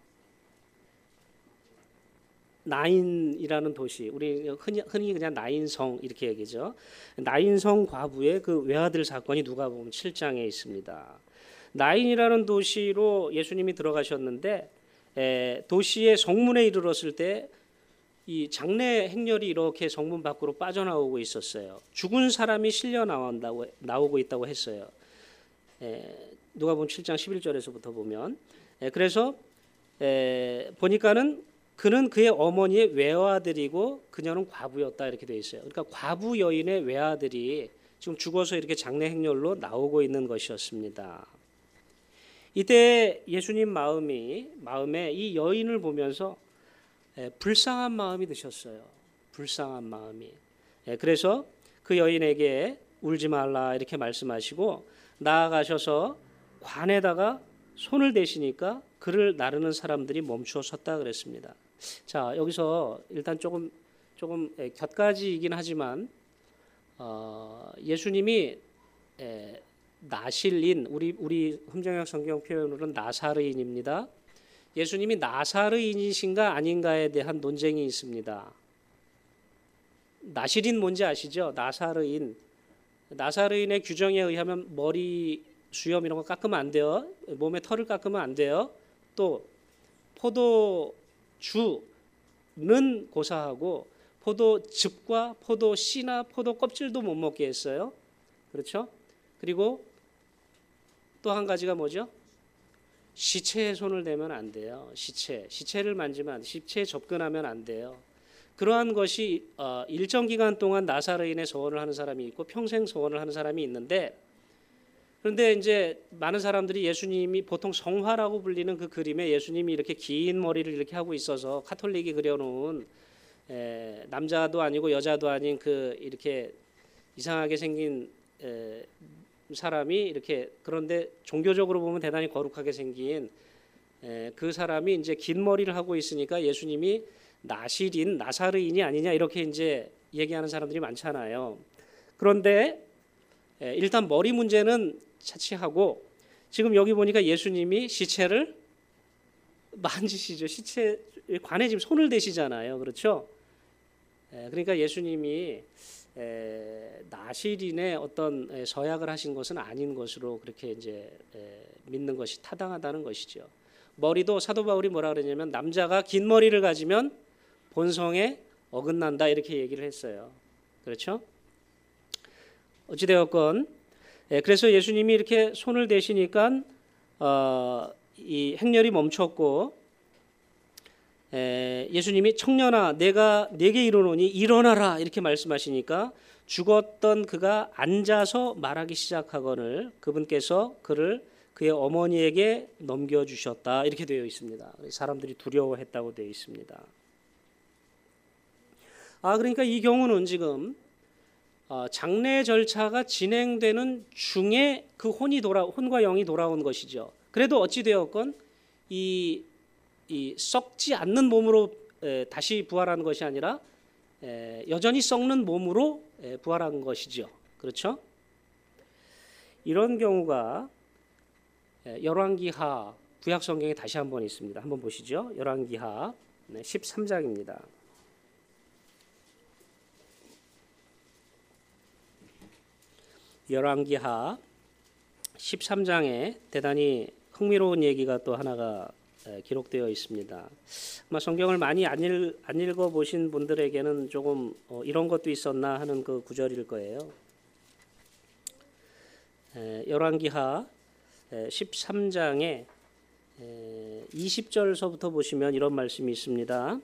나인이라는 도시, 우리 흔히, 흔히 그냥 나인성 이렇게 얘기죠. 나인성 과부의 그 외아들 사건이 누가복음 칠 장에 있습니다. 나인이라는 도시로 예수님이 들어가셨는데 에, 도시의 성문에 이르렀을 때 이 장례 행렬이 이렇게 성문 밖으로 빠져나오고 있었어요. 죽은 사람이 실려 나온다고 나오고 있다고 했어요. 에, 누가복음 칠 장 십일 절에서부터 보면 에, 그래서 에, 보니까는 그는 그의 어머니의 외아들이고 그녀는 과부였다 이렇게 되어 있어요. 그러니까 과부 여인의 외아들이 지금 죽어서 이렇게 장례 행렬로 나오고 있는 것이었습니다. 이때 예수님 마음이 마음에 이 여인을 보면서 불쌍한 마음이 드셨어요. 불쌍한 마음이. 그래서 그 여인에게 울지 말라 이렇게 말씀하시고 나아가셔서 관에다가 손을 대시니까 그를 나르는 사람들이 멈추어 섰다 그랬습니다. 자, 여기서 일단 조금 조금 곁가지이긴 하지만 어, 예수님이 에, 나실인 우리 우리 흠정역 성경 표현으로는 나사르인입니다. 예수님이 나사르인이신가 아닌가에 대한 논쟁이 있습니다. 나실인 뭔지 아시죠? 나사르인. 나사르인의 규정에 의하면 머리 수염 이런 거 깎으면 안 돼요. 몸에 털을 깎으면 안 돼요. 또 포도주는 고사하고 포도즙과 포도씨나 포도 껍질도 못 먹게 했어요. 그렇죠? 그리고 또 한 가지가 뭐죠? 시체에 손을 대면 안 돼요. 시체, 시체를 만지면 안 돼요. 시체에 접근하면 안 돼요. 그러한 것이 어, 일정 기간 동안 나사르인의 서원을 하는 사람이 있고 평생 서원을 하는 사람이 있는데 그런데 이제 많은 사람들이 예수님이 보통 성화라고 불리는 그 그림에 예수님이 이렇게 긴 머리를 이렇게 하고 있어서 카톨릭이 그려놓은 에, 남자도 아니고 여자도 아닌 그 이렇게 이상하게 생긴 에, 사람이 이렇게 그런데 종교적으로 보면 대단히 거룩하게 생긴 에, 그 사람이 이제 긴 머리를 하고 있으니까 예수님이 나실인 나사르인이 아니냐 이렇게 이제 얘기하는 사람들이 많잖아요. 그런데 에, 일단 머리 문제는 차치하고 지금 여기 보니까 예수님이 시체를 만지시죠. 시체 관에 지금 손을 대시잖아요. 그렇죠? 에, 그러니까 예수님이 에, 나시린의 어떤 에, 서약을 하신 것은 아닌 것으로 그렇게 이제 에, 믿는 것이 타당하다는 것이죠. 머리도 사도 바울이 뭐라 그러냐면 남자가 긴 머리를 가지면 본성에 어긋난다 이렇게 얘기를 했어요. 그렇죠? 어찌되었건 에, 그래서 예수님이 이렇게 손을 대시니까 어, 이 행렬이 멈췄고 에, 예수님이 청년아 내가 네게 이르노니 일어나라 이렇게 말씀하시니까 죽었던 그가 앉아서 말하기 시작하거늘 그분께서 그를 그의 어머니에게 넘겨주셨다 이렇게 되어 있습니다. 사람들이 두려워했다고 되어 있습니다. 아 그러니까 이 경우는 지금 어, 장례 절차가 진행되는 중에 그 혼이 돌아 혼과 영이 돌아온 것이죠. 그래도 어찌 되었건 이 이 썩지 않는 몸으로 에, 다시 부활하는 것이 아니라 에, 여전히 썩는 몸으로 에, 부활한 것이죠. 그렇죠? 이런 경우가 에, 열왕기하 구약 성경에 다시 한번 있습니다. 한번 보시죠. 열왕기하 네, 십삼 장입니다. 열왕기하 십삼 장에 대단히 흥미로운 얘기가 또 하나가 기록되어 있습니다. 아마 성경을 많이 안, 읽, 안 읽어보신 분들에게는 조금 어, 이런 것도 있었나 하는 그 구절일 거예요. 에, 열왕기하 에, 십삼 장에 에, 이십 절서부터 보시면 이런 말씀이 있습니다.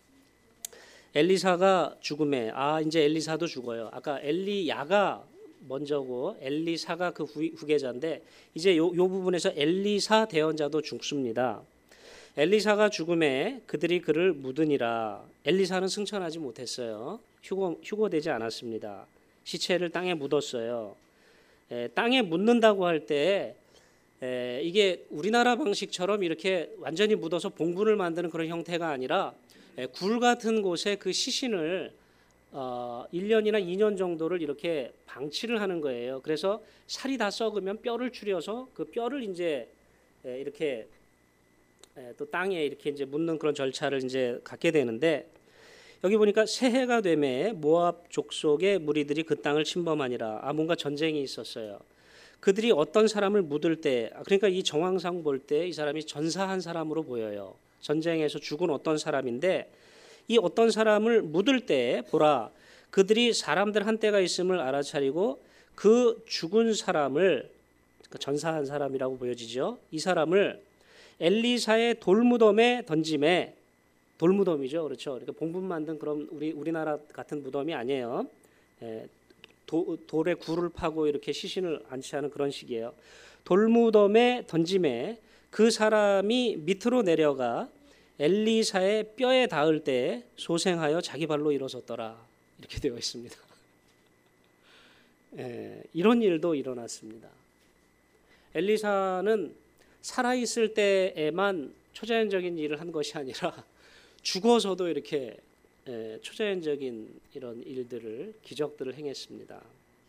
엘리사가 죽음에 아 이제 엘리사도 죽어요. 아까 엘리야가 먼저고 엘리사가 그 후, 후계자인데 이제 요, 요 부분에서 엘리사 대언자도 죽습니다. 엘리사가 죽음에 그들이 그를 묻으니라. 엘리사는 승천하지 못했어요. 휴고, 휴고되지 않았습니다. 시체를 땅에 묻었어요. 에, 땅에 묻는다고 할 때 이게 우리나라 방식처럼 이렇게 완전히 묻어서 봉분을 만드는 그런 형태가 아니라 에, 굴 같은 곳에 그 시신을 어, 일 년이나 이 년 정도를 이렇게 방치를 하는 거예요. 그래서 살이 다 썩으면 뼈를 추려서 그 뼈를 이제 에, 이렇게 에, 또 땅에 이렇게 이제 묻는 그런 절차를 이제 갖게 되는데 여기 보니까 새해가 되매 모압 족속의 무리들이 그 땅을 침범하니라. 아 뭔가 전쟁이 있었어요. 그들이 어떤 사람을 묻을 때 그러니까 이 정황상 볼 때 이 사람이 전사한 사람으로 보여요. 전쟁에서 죽은 어떤 사람인데 이 어떤 사람을 묻을 때 보라 그들이 사람들 한때가 있음을 알아차리고 그 죽은 사람을 그러니까 전사한 사람이라고 보여지죠. 이 사람을 엘리사의 돌무덤에 던짐에 돌무덤이죠, 그렇죠. 그러니까 봉분 만든 그런 우리 우리나라 같은 무덤이 아니에요. 에, 도, 돌에 굴을 파고 이렇게 시신을 안치하는 그런 식이에요. 돌무덤에 던짐에 그 사람이 밑으로 내려가 엘리사의 뼈에 닿을 때 소생하여 자기 발로 일어섰더라 이렇게 되어 있습니다. 에, 이런 일도 일어났습니다. 엘리사는 살아있을 때에만 초자연적인 일을 한 것이 아니라 죽어서도 이렇게 초자연적인 이런 일들을 기적들을 행했습니다.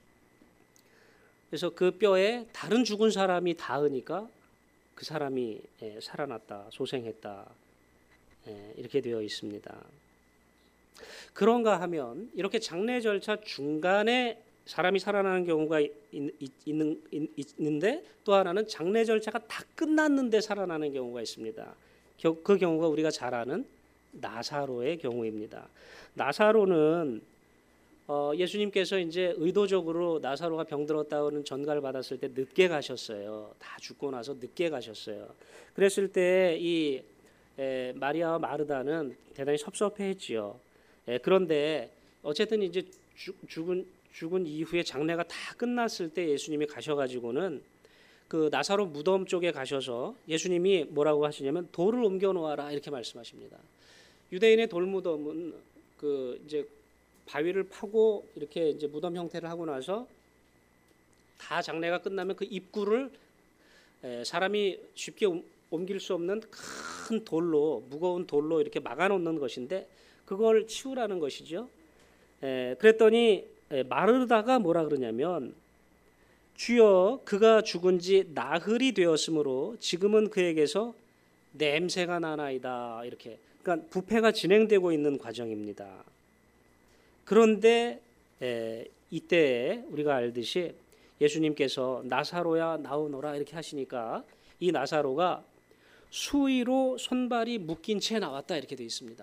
그래서 그 뼈에 다른 죽은 사람이 닿으니까 그 사람이 살아났다, 소생했다 이렇게 되어 있습니다. 그런가 하면 이렇게 장례 절차 중간에 사람이 살아나는 경우가 있는, 있는데 또 하나는 장례 절차가 다 끝났는데 살아나는 경우가 있습니다. 그 경우가 우리가 잘 아는 나사로의 경우입니다. 나사로는 어, 예수님께서 이제 의도적으로 나사로가 병들었다는 전가를 받았을 때 늦게 가셨어요. 다 죽고 나서 늦게 가셨어요. 그랬을 때 이 마리아와 마르다는 대단히 섭섭해했지요. 에, 그런데 어쨌든 이제 죽, 죽은 죽은 이후에 장례가 다 끝났을 때 예수님이 가셔가지고는 그 나사로 무덤 쪽에 가셔서 예수님이 뭐라고 하시냐면 돌을 옮겨 놓아라 이렇게 말씀하십니다. 유대인의 돌무덤은 그 이제 바위를 파고 이렇게 이제 무덤 형태를 하고 나서 다 장례가 끝나면 그 입구를 사람이 쉽게 옮길 수 없는 큰 돌로 무거운 돌로 이렇게 막아놓는 것인데 그걸 치우라는 것이죠. 그랬더니 마르다가 뭐라 그러냐면 주여 그가 죽은 지 나흘이 되었으므로 지금은 그에게서 냄새가 나나이다 이렇게 그러니까 부패가 진행되고 있는 과정입니다. 그런데 에, 이때 우리가 알듯이 예수님께서 나사로야 나오너라 이렇게 하시니까 이 나사로가 수의로 손발이 묶인 채 나왔다 이렇게 되어 있습니다.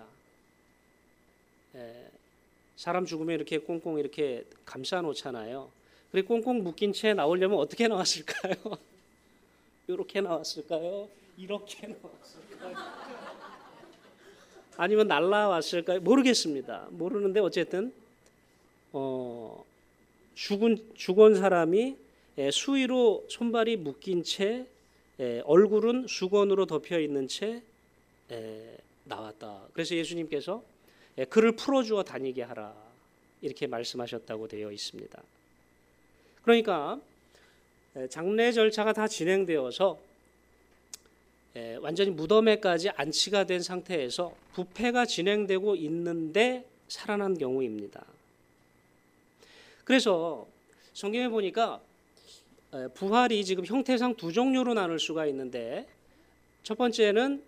에, 사람 죽으면 이렇게 꽁꽁 이렇게 감싸 놓잖아요. 그리고 꽁꽁 묶인 채 나오려면 어떻게 나왔을까요? 이렇게 나왔을까요? 이렇게 나왔을까요? 아니면 날라왔을까요? 모르겠습니다. 모르는데 어쨌든 어, 죽은 죽은 사람이 수의로 손발이 묶인 채 얼굴은 수건으로 덮여 있는 채 나왔다. 그래서 예수님께서 그를 풀어주어 다니게 하라 이렇게 말씀하셨다고 되어 있습니다. 그러니까 장례 절차가 다 진행되어서 완전히 무덤에까지 안치가 된 상태에서 부패가 진행되고 있는데 살아난 경우입니다. 그래서 성경에 보니까 부활이 지금 형태상 두 종류로 나눌 수가 있는데 첫 번째는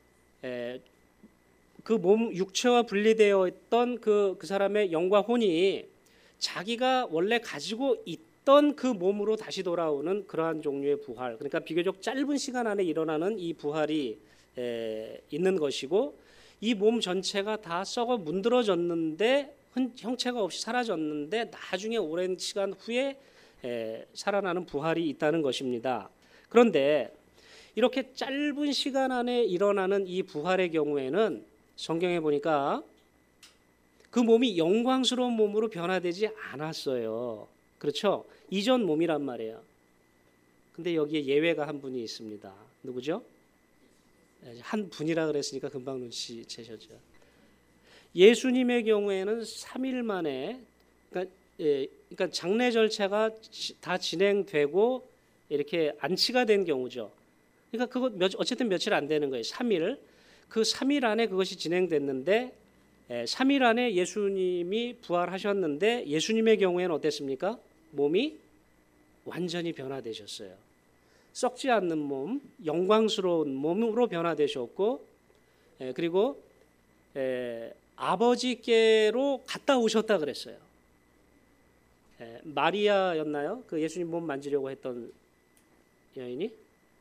그 몸 육체와 분리되어 있던 그, 그 사람의 영과 혼이 자기가 원래 가지고 있던 그 몸으로 다시 돌아오는 그러한 종류의 부활. 그러니까 비교적 짧은 시간 안에 일어나는 이 부활이 에, 있는 것이고 이 몸 전체가 다 썩어 문드러졌는데 형체가 없이 사라졌는데 나중에 오랜 시간 후에 에, 살아나는 부활이 있다는 것입니다. 그런데 이렇게 짧은 시간 안에 일어나는 이 부활의 경우에는 성경에 보니까 그 몸이 영광스러운 몸으로 변화되지 않았어요. 그렇죠? 이전 몸이란 말이에요. 근데 여기에 예외가 한 분이 있습니다. 누구죠? 한 분이라 그랬으니까 금방 눈치채셨죠. 예수님의 경우에는 삼 일 만에 그러니까, 예, 그러니까 장례 절차가 다 진행되고 이렇게 안치가 된 경우죠. 그러니까 그거 몇, 어쨌든 며칠 안 되는 거예요. 삼 일. 그 삼 일 안에 그것이 진행됐는데 예, 삼 일 안에 예수님이 부활하셨는데 예수님의 경우에는 어땠습니까? 몸이 완전히 변화되셨어요. 썩지 않는 몸, 영광스러운 몸으로 변화되셨고 예, 그리고 예, 아버지께로 갔다 오셨다 그랬어요. 예, 마리아였나요? 그 예수님 몸 만지려고 했던 여인이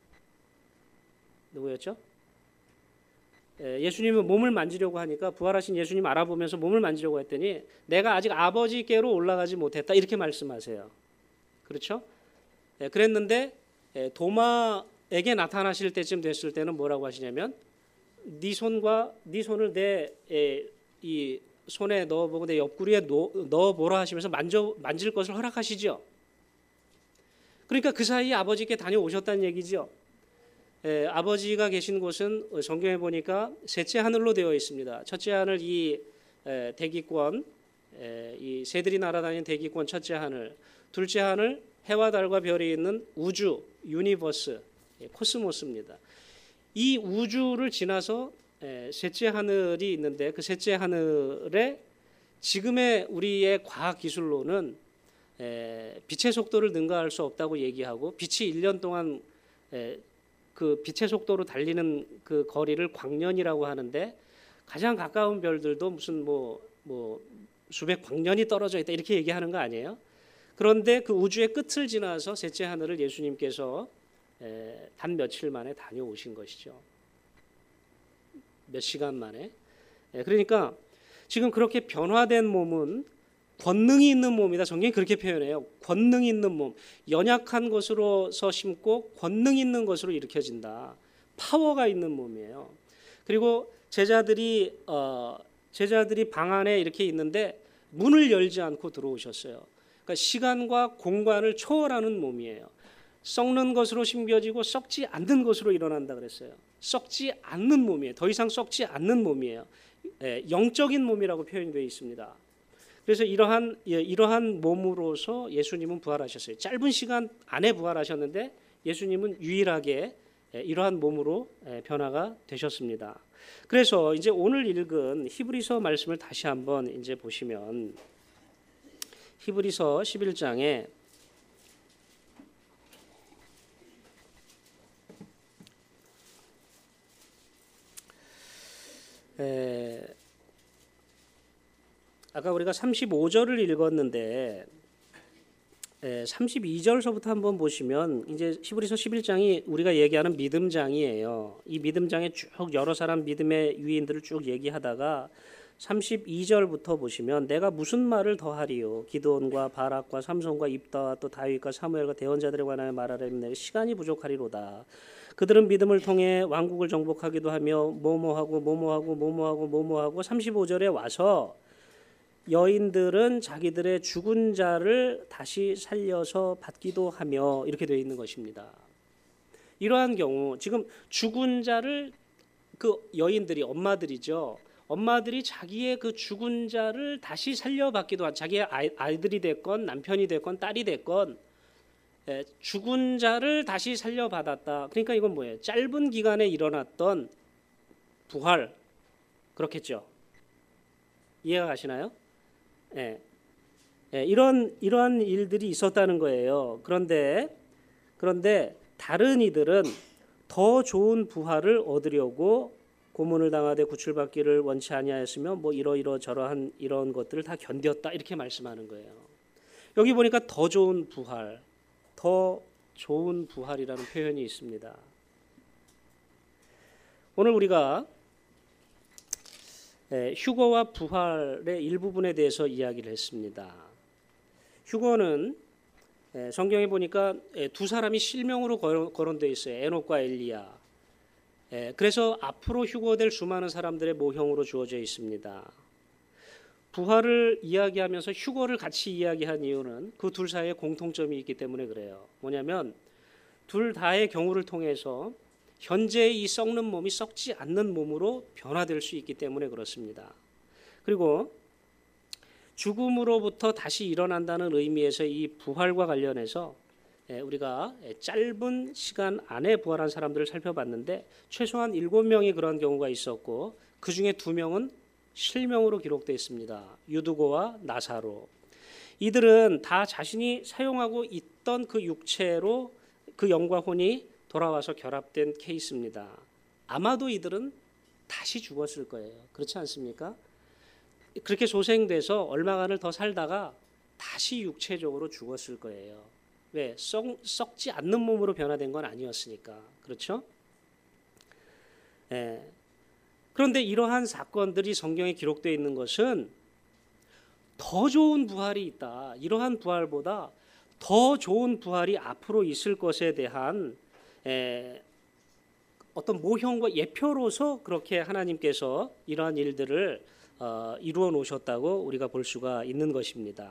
누구였죠? 예, 예수님은 몸을 만지려고 하니까 부활하신 예수님 알아보면서 몸을 만지려고 했더니 내가 아직 아버지께로 올라가지 못했다 이렇게 말씀하세요. 그렇죠? 예, 그랬는데 예, 도마에게 나타나실 때쯤 됐을 때는 뭐라고 하시냐면 네 손과 네 손을 내 이 손에 넣어보고 내 옆구리에 넣어보라 하시면서 만져 만질 것을 허락하시죠. 그러니까 그 사이에 아버지께 다녀오셨다는 얘기죠. 에, 아버지가 계신 곳은 성경에 보니까 셋째 하늘로 되어 있습니다. 첫째 하늘 이 에, 대기권, 에, 이 새들이 날아다니는 대기권 첫째 하늘, 둘째 하늘 해와 달과 별이 있는 우주, 유니버스, 예, 코스모스입니다. 이 우주를 지나서 에, 셋째 하늘이 있는데 그 셋째 하늘에 지금의 우리의 과학 기술로는 에, 빛의 속도를 능가할 수 없다고 얘기하고 빛이 일 년 동안 에, 그 빛의 속도로 달리는 그 거리를 광년이라고 하는데 가장 가까운 별들도 무슨 뭐, 뭐 수백 광년이 떨어져 있다 이렇게 얘기하는 거 아니에요? 그런데 그 우주의 끝을 지나서 셋째 하늘을 예수님께서 에, 단 며칠 만에 다녀오신 것이죠. 몇 시간 만에. 에, 그러니까 지금 그렇게 변화된 몸은 권능이 있는 몸이다. 성경이 그렇게 표현해요. 권능이 있는 몸. 연약한 것으로서 심고 권능 있는 것으로 일으켜진다. 파워가 있는 몸이에요. 그리고 제자들이 어, 제자들이 방 안에 이렇게 있는데 문을 열지 않고 들어오셨어요. 그러니까 시간과 공간을 초월하는 몸이에요. 썩는 것으로 심겨지고 썩지 않는 것으로 일어난다 그랬어요. 썩지 않는 몸이에요. 더 이상 썩지 않는 몸이에요. 예, 영적인 몸이라고 표현이 되어 있습니다. 그래서 이러한 이러한 몸으로서 예수님은 부활하셨어요. 짧은 시간 안에 부활하셨는데 예수님은 유일하게 이러한 몸으로 변화가 되셨습니다. 그래서 이제 오늘 읽은 히브리서 말씀을 다시 한번 이제 보시면 히브리서 십일 장에 에 아까 우리가 삼십오 절을 읽었는데 예, 삼십이 절서부터 한번 보시면 이제 히브리서 십일 장이 우리가 얘기하는 믿음장이에요. 이 믿음장에 쭉 여러 사람 믿음의 유인들을 쭉 얘기하다가 삼십이 절부터 보시면 내가 무슨 말을 더하리요 기드온과 바락과 삼손과 입다와 또 다윗과 사무엘과 대언자들에 관하여 말하려면 내가 시간이 부족하리로다. 그들은 믿음을 통해 왕국을 정복하기도 하며 뭐뭐하고 뭐뭐하고 뭐뭐하고 뭐뭐하고 삼십오 절에 와서 여인들은 자기들의 죽은 자를 다시 살려서 받기도 하며 이렇게 되어 있는 것입니다. 이러한 경우 지금 죽은 자를 그 여인들이 엄마들이죠. 엄마들이 자기의 그 죽은 자를 다시 살려받기도 한 자기의 아이, 아이들이 됐건 남편이 됐건 딸이 됐건 예, 죽은 자를 다시 살려받았다. 그러니까 이건 뭐예요? 짧은 기간에 일어났던 부활 그렇겠죠. 이해가 가시나요? 예, 예, 이런 이러한 일들이 있었다는 거예요. 그런데 그런데 다른 이들은 더 좋은 부활을 얻으려고 고문을 당하되 구출받기를 원치 아니하였으며 뭐 이러이러 저러한 이런 것들을 다 견뎠다 이렇게 말씀하는 거예요. 여기 보니까 더 좋은 부활, 더 좋은 부활이라는 표현이 있습니다. 오늘 우리가 휴거와 부활의 일부분에 대해서 이야기를 했습니다. 휴거는 성경에 보니까 두 사람이 실명으로 거론되어 있어요. 에녹과 엘리야. 그래서 앞으로 휴거될 수많은 사람들의 모형으로 주어져 있습니다. 부활을 이야기하면서 휴거를 같이 이야기한 이유는 그 둘 사이에 공통점이 있기 때문에 그래요. 뭐냐면 둘 다의 경우를 통해서 현재의 이 썩는 몸이 썩지 않는 몸으로 변화될 수 있기 때문에 그렇습니다. 그리고 죽음으로부터 다시 일어난다는 의미에서 이 부활과 관련해서 우리가 짧은 시간 안에 부활한 사람들을 살펴봤는데 최소한 일곱 명이 그런 경우가 있었고 그 중에 두 명은 실명으로 기록되어 있습니다. 유두고와 나사로. 이들은 다 자신이 사용하고 있던 그 육체로 그 영과 혼이 돌아와서 결합된 케이스입니다. 아마도 이들은 다시 죽었을 거예요. 그렇지 않습니까? 그렇게 소생돼서 얼마간을 더 살다가 다시 육체적으로 죽었을 거예요. 왜? 썩, 썩지 않는 몸으로 변화된 건 아니었으니까. 그렇죠? 예. 그런데 이러한 사건들이 성경에 기록되어 있는 것은 더 좋은 부활이 있다. 이러한 부활보다 더 좋은 부활이 앞으로 있을 것에 대한 에, 어떤 모형과 예표로서 그렇게 하나님께서 이러한 일들을 어, 이루어 놓으셨다고 우리가 볼 수가 있는 것입니다.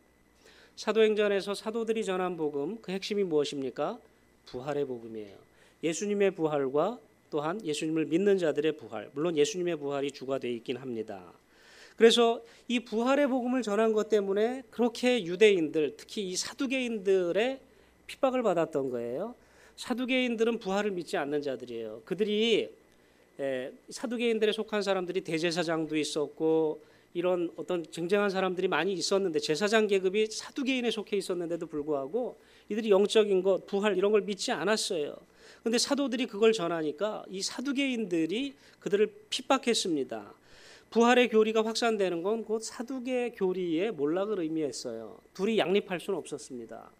사도행전에서 사도들이 전한 복음 그 핵심이 무엇입니까? 부활의 복음이에요. 예수님의 부활과 또한 예수님을 믿는 자들의 부활, 물론 예수님의 부활이 주가 되어 있긴 합니다. 그래서 이 부활의 복음을 전한 것 때문에 그렇게 유대인들, 특히 이 사두개인들의 핍박을 받았던 거예요. 사두개인들은 부활을 믿지 않는 자들이에요. 그들이 에, 사두개인들에 속한 사람들이 대제사장도 있었고 이런 어떤 쟁쟁한 사람들이 많이 있었는데 제사장 계급이 사두개인에 속해 있었는데도 불구하고 이들이 영적인 것, 부활 이런 걸 믿지 않았어요. 그런데 사도들이 그걸 전하니까 이 사두개인들이 그들을 핍박했습니다. 부활의 교리가 확산되는 건 곧 사두개 교리의 몰락을 의미했어요. 둘이 양립할 수는 없었습니다.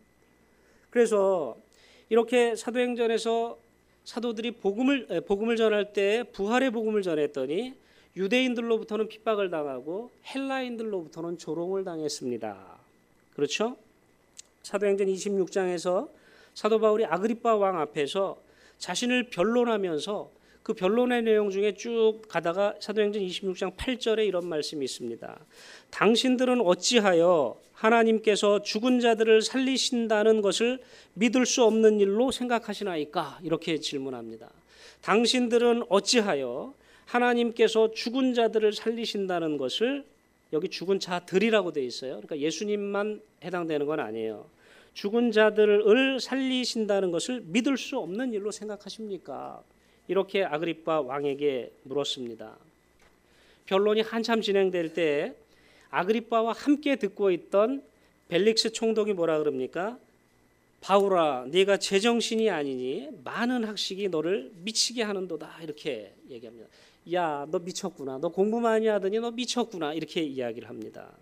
그래서 이렇게 사도행전에서 사도들이 복음을 복음을 전할 때 부활의 복음을 전했더니 유대인들로부터는 핍박을 당하고 헬라인들로부터는 조롱을 당했습니다. 그렇죠? 사도행전 이십육 장에서 사도 바울이 아그리빠 왕 앞에서 자신을 변론하면서 그 변론의 내용 중에 쭉 가다가 사도행전 이십육 장 팔 절에 이런 말씀이 있습니다. 당신들은 어찌하여 하나님께서 죽은 자들을 살리신다는 것을 믿을 수 없는 일로 생각하시나이까? 이렇게 질문합니다. 당신들은 어찌하여 하나님께서 죽은 자들을 살리신다는 것을, 여기 죽은 자들이라고 되어 있어요. 그러니까 예수님만 해당되는 건 아니에요. 죽은 자들을 살리신다는 것을 믿을 수 없는 일로 생각하십니까? 이렇게 아그리빠 왕에게 물었습니다. 변론이 한참 진행될 때 아그리빠와 함께 듣고 있던 벨릭스 총독이 뭐라 그럽니까? 바울아 네가 제정신이 아니니 많은 학식이 너를 미치게 하는도다 이렇게 얘기합니다. 야, 너 미쳤구나. 너 공부 많이 하더니 너 미쳤구나. 이렇게 이야기를 합니다.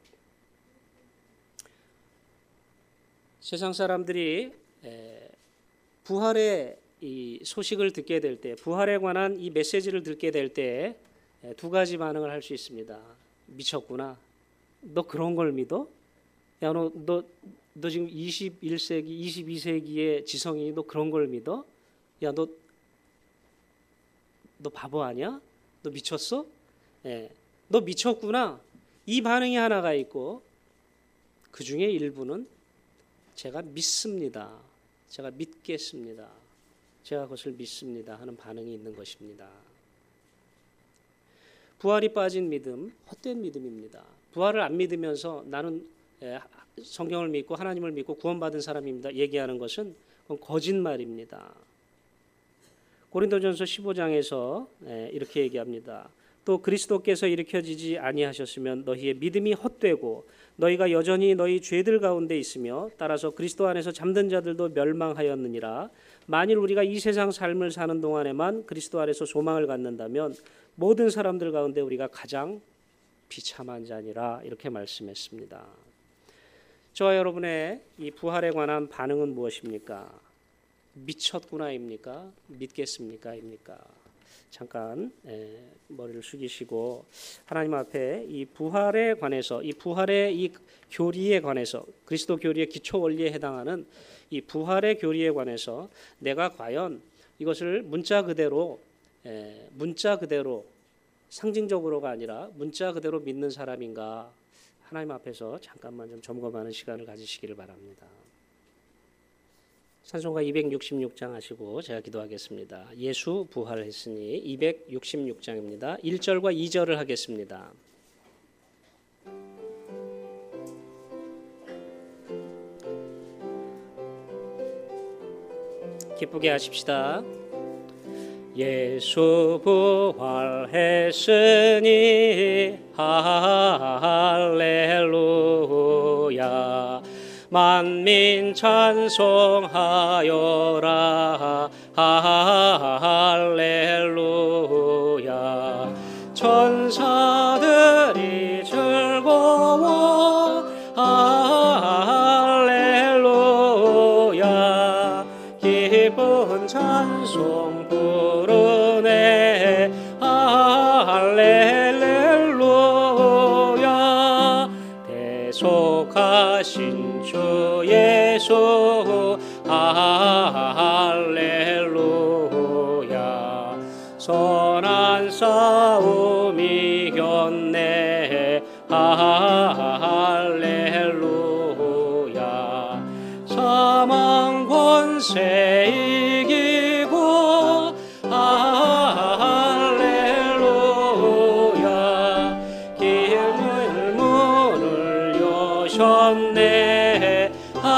세상 사람들이 부활의 이 소식을 듣게 될 때, 부활에 관한 이 메시지를 듣게 될 때 두 가지 반응을 할 수 있습니다. 미쳤구나. 너 그런 걸 믿어? 야, 너, 너, 너 지금 이십일 세기, 이십이 세기의 지성이 너 그런 걸 믿어? 야, 너, 너 바보 아니야? 너 미쳤어? 예, 너 미쳤구나. 이 반응이 하나가 있고 그 중에 일부는 제가 믿습니다. 제가 믿겠습니다. 제가 그것을 믿습니다 하는 반응이 있는 것입니다. 부활이 빠진 믿음, 헛된 믿음입니다. 부활을 안 믿으면서 나는 성경을 믿고 하나님을 믿고 구원받은 사람입니다 얘기하는 것은 그건 거짓말입니다. 고린도전서 십오 장에서 이렇게 얘기합니다. 또 그리스도께서 일으켜지지 아니하셨으면 너희의 믿음이 헛되고 너희가 여전히 너희 죄들 가운데 있으며 따라서 그리스도 안에서 잠든 자들도 멸망하였느니라. 만일 우리가 이 세상 삶을 사는 동안에만 그리스도 안에서 소망을 갖는다면 모든 사람들 가운데 우리가 가장 비참한 자니라 이렇게 말씀했습니다. 저와 여러분의 이 부활에 관한 반응은 무엇입니까? 미쳤구나입니까? 믿겠습니까? 입니까? 잠깐 에, 머리를 숙이시고 하나님 앞에 이 부활에 관해서 이 부활의 이 교리에 관해서 그리스도 교리의 기초 원리에 해당하는 이 부활의 교리에 관해서 내가 과연 이것을 문자 그대로 에, 문자 그대로 상징적으로가 아니라 문자 그대로 믿는 사람인가 하나님 앞에서 잠깐만 좀 점검하는 시간을 가지시기를 바랍니다. 찬송가 이백육십육 장 하시고 제가 기도하겠습니다. 예수 부활했으니 이백육십육 장입니다. 일 절과 이 절을 하겠습니다. 기쁘게 하십시다. 예수 부활했으니 할렐루야. 만민 찬송하여라 할렐루야. 천사들이 즐거워 할렐루야. 기쁜 찬송 부르네 할렐루야. 대속하신 주 예수 할렐루야. 선한 싸움 이겼네 할렐루야. 사망 권세 이기고 할렐루야. 길을 문을 여셨네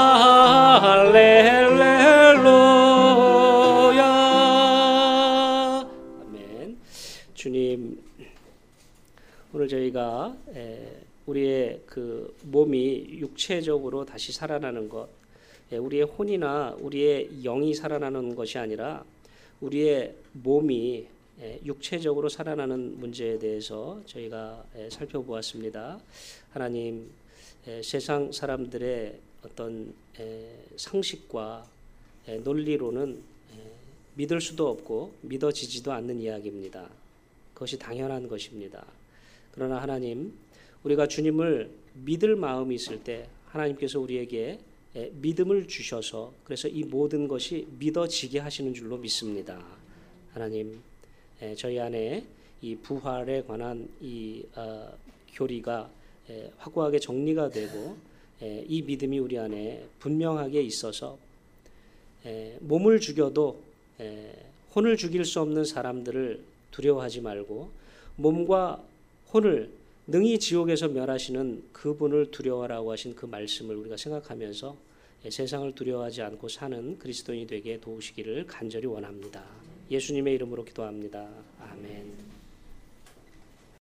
할렐루야. 아멘. 주님, 오늘 저희가 우리의 그 몸이 육체적으로 다시 살아나는 것, 우리의 혼이나 우리의 영이 살아나는 것이 아니라 우리의 몸이 육체적으로 살아나는 문제에 대해서 저희가 살펴보았습니다. 하나님, 세상 사람들의 어떤 상식과 논리로는 믿을 수도 없고 믿어지지도 않는 이야기입니다. 그것이 당연한 것입니다. 그러나 하나님, 우리가 주님을 믿을 마음이 있을 때 하나님께서 우리에게 믿음을 주셔서 그래서 이 모든 것이 믿어지게 하시는 줄로 믿습니다. 하나님, 저희 안에 이 부활에 관한 이 어, 교리가 확고하게 정리가 되고 이 믿음이 우리 안에 분명하게 있어서 몸을 죽여도 혼을 죽일 수 없는 사람들을 두려워하지 말고 몸과 혼을 능히 지옥에서 멸하시는 그분을 두려워하라고 하신 그 말씀을 우리가 생각하면서 세상을 두려워하지 않고 사는 그리스도인이 되게 도우시기를 간절히 원합니다. 예수님의 이름으로 기도합니다. 아멘.